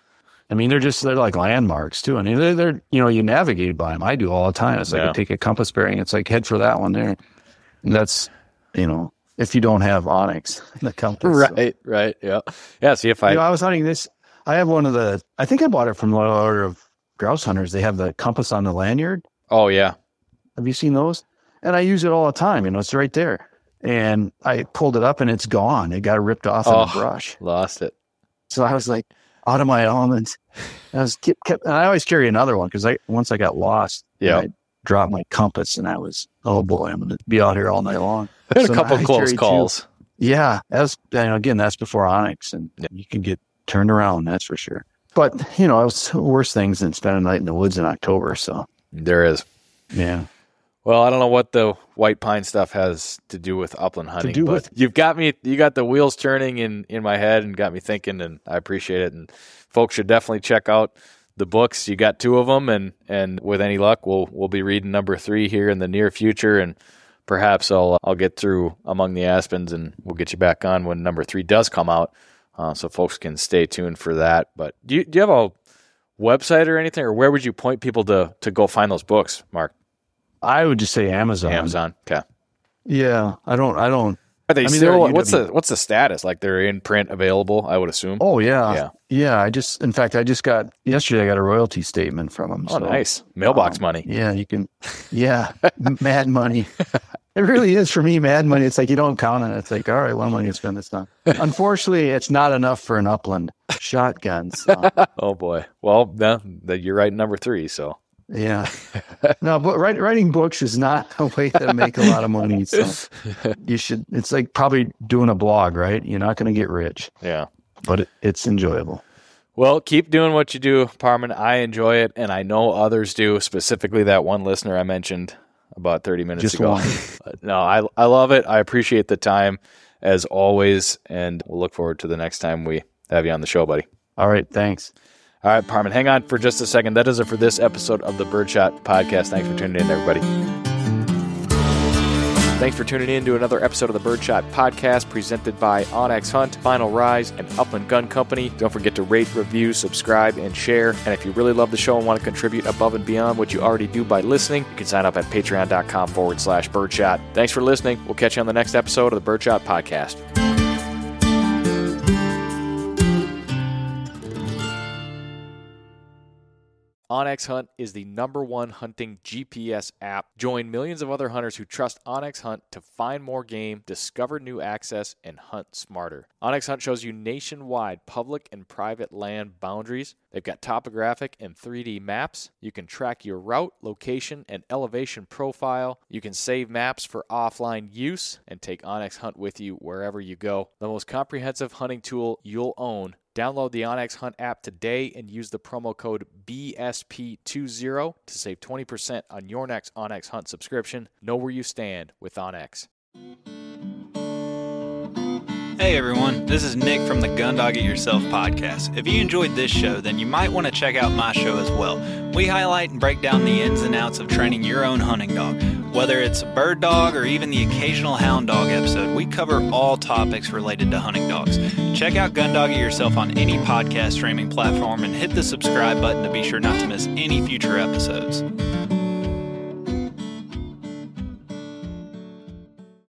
I mean, they're like landmarks too. I mean, they're you navigate by them. I do all the time. It's like Yeah. I take a compass bearing. It's like head for that one there. And that's if you don't have Onyx, the compass. Right, yeah. Yeah, see if I... I was hunting this. I have one of the. I think I bought it from Loyal Order of Grouse Hunters. They have the compass on the lanyard. Oh, yeah. Have you seen those? And I use it all the time. It's right there. And I pulled it up and it's gone. It got ripped off in the brush. Lost it. So I was like out of my element. And I was kept, and I always carry another one because once I got lost, Yeah. I dropped my compass and I was, oh boy, I'm going to be out here all night long. I had So a couple now I close carry two. calls. Yeah, again, that's before Onyx, and you can get turned around. That's for sure. But it was worse things than spending a night in the woods in October. So There is. yeah. Well, I don't know what the white pine stuff has to do with upland hunting, but you got the wheels turning in my head and got me thinking, and I appreciate it. And folks should definitely check out the books. You got 2 of them, and with any luck, we'll be reading number 3 here in the near future, and perhaps I'll get through Among the Aspens, and we'll get you back on when number 3 does come out, so folks can stay tuned for that. But do you have a website or anything, or where would you point people to go find those books, Mark? I would just say Amazon. Amazon. Okay. Yeah, I don't. Are they I mean, still? they're at What's the status? Like they're in print, available? I would assume. Oh yeah, Yeah. In fact, I got a royalty statement from them. Oh, nice mailbox money. Yeah, you can. Yeah, mad money. It really is for me, mad money. It's like you don't count on it. It's like, all right, one money to spend this time. Unfortunately, it's not enough for an upland shotgun. So. Oh boy. Well, you're right. Number 3. So Yeah. No, but writing books is not a way to make a lot of money. So you should. It's like probably doing a blog, right? You're not going to get rich. yeah. But it's enjoyable. Well, keep doing what you do, Parman. I enjoy it, and I know others do. Specifically, that one listener I mentioned about 30 minutes Just ago. one. But no, I love it. I appreciate the time as always, and we'll look forward to the next time we have you on the show, buddy. All right. Thanks. All right, Parman, hang on for just a second. That does it for this episode of the Birdshot Podcast. Thanks for tuning in, everybody. Thanks for tuning in to another episode of the Birdshot Podcast presented by Onyx Hunt, Final Rise, and Upland Gun Company. Don't forget to rate, review, subscribe, and share. And if you really love the show and want to contribute above and beyond what you already do by listening, you can sign up at patreon.com/birdshot. Thanks for listening. We'll catch you on the next episode of the Birdshot Podcast. OnX Hunt is the #1 hunting GPS app. Join millions of other hunters who trust OnX Hunt to find more game, discover new access, and hunt smarter. OnX Hunt shows you nationwide public and private land boundaries. They've got topographic and 3D maps. You can track your route, location, and elevation profile. You can save maps for offline use and take OnX Hunt with you wherever you go. The most comprehensive hunting tool you'll own. Download the OnX Hunt app today and use the promo code BSP20 to save 20% on your next OnX Hunt subscription. Know where you stand with OnX. Hey everyone, this is Nick from the Gun Dog It Yourself podcast. If you enjoyed this show, then you might want to check out my show as well. We highlight and break down the ins and outs of training your own hunting dog. Whether it's a bird dog or even the occasional hound dog episode, we cover all topics related to hunting dogs. Check out Gun Dog It Yourself on any podcast streaming platform and hit the subscribe button to be sure not to miss any future episodes.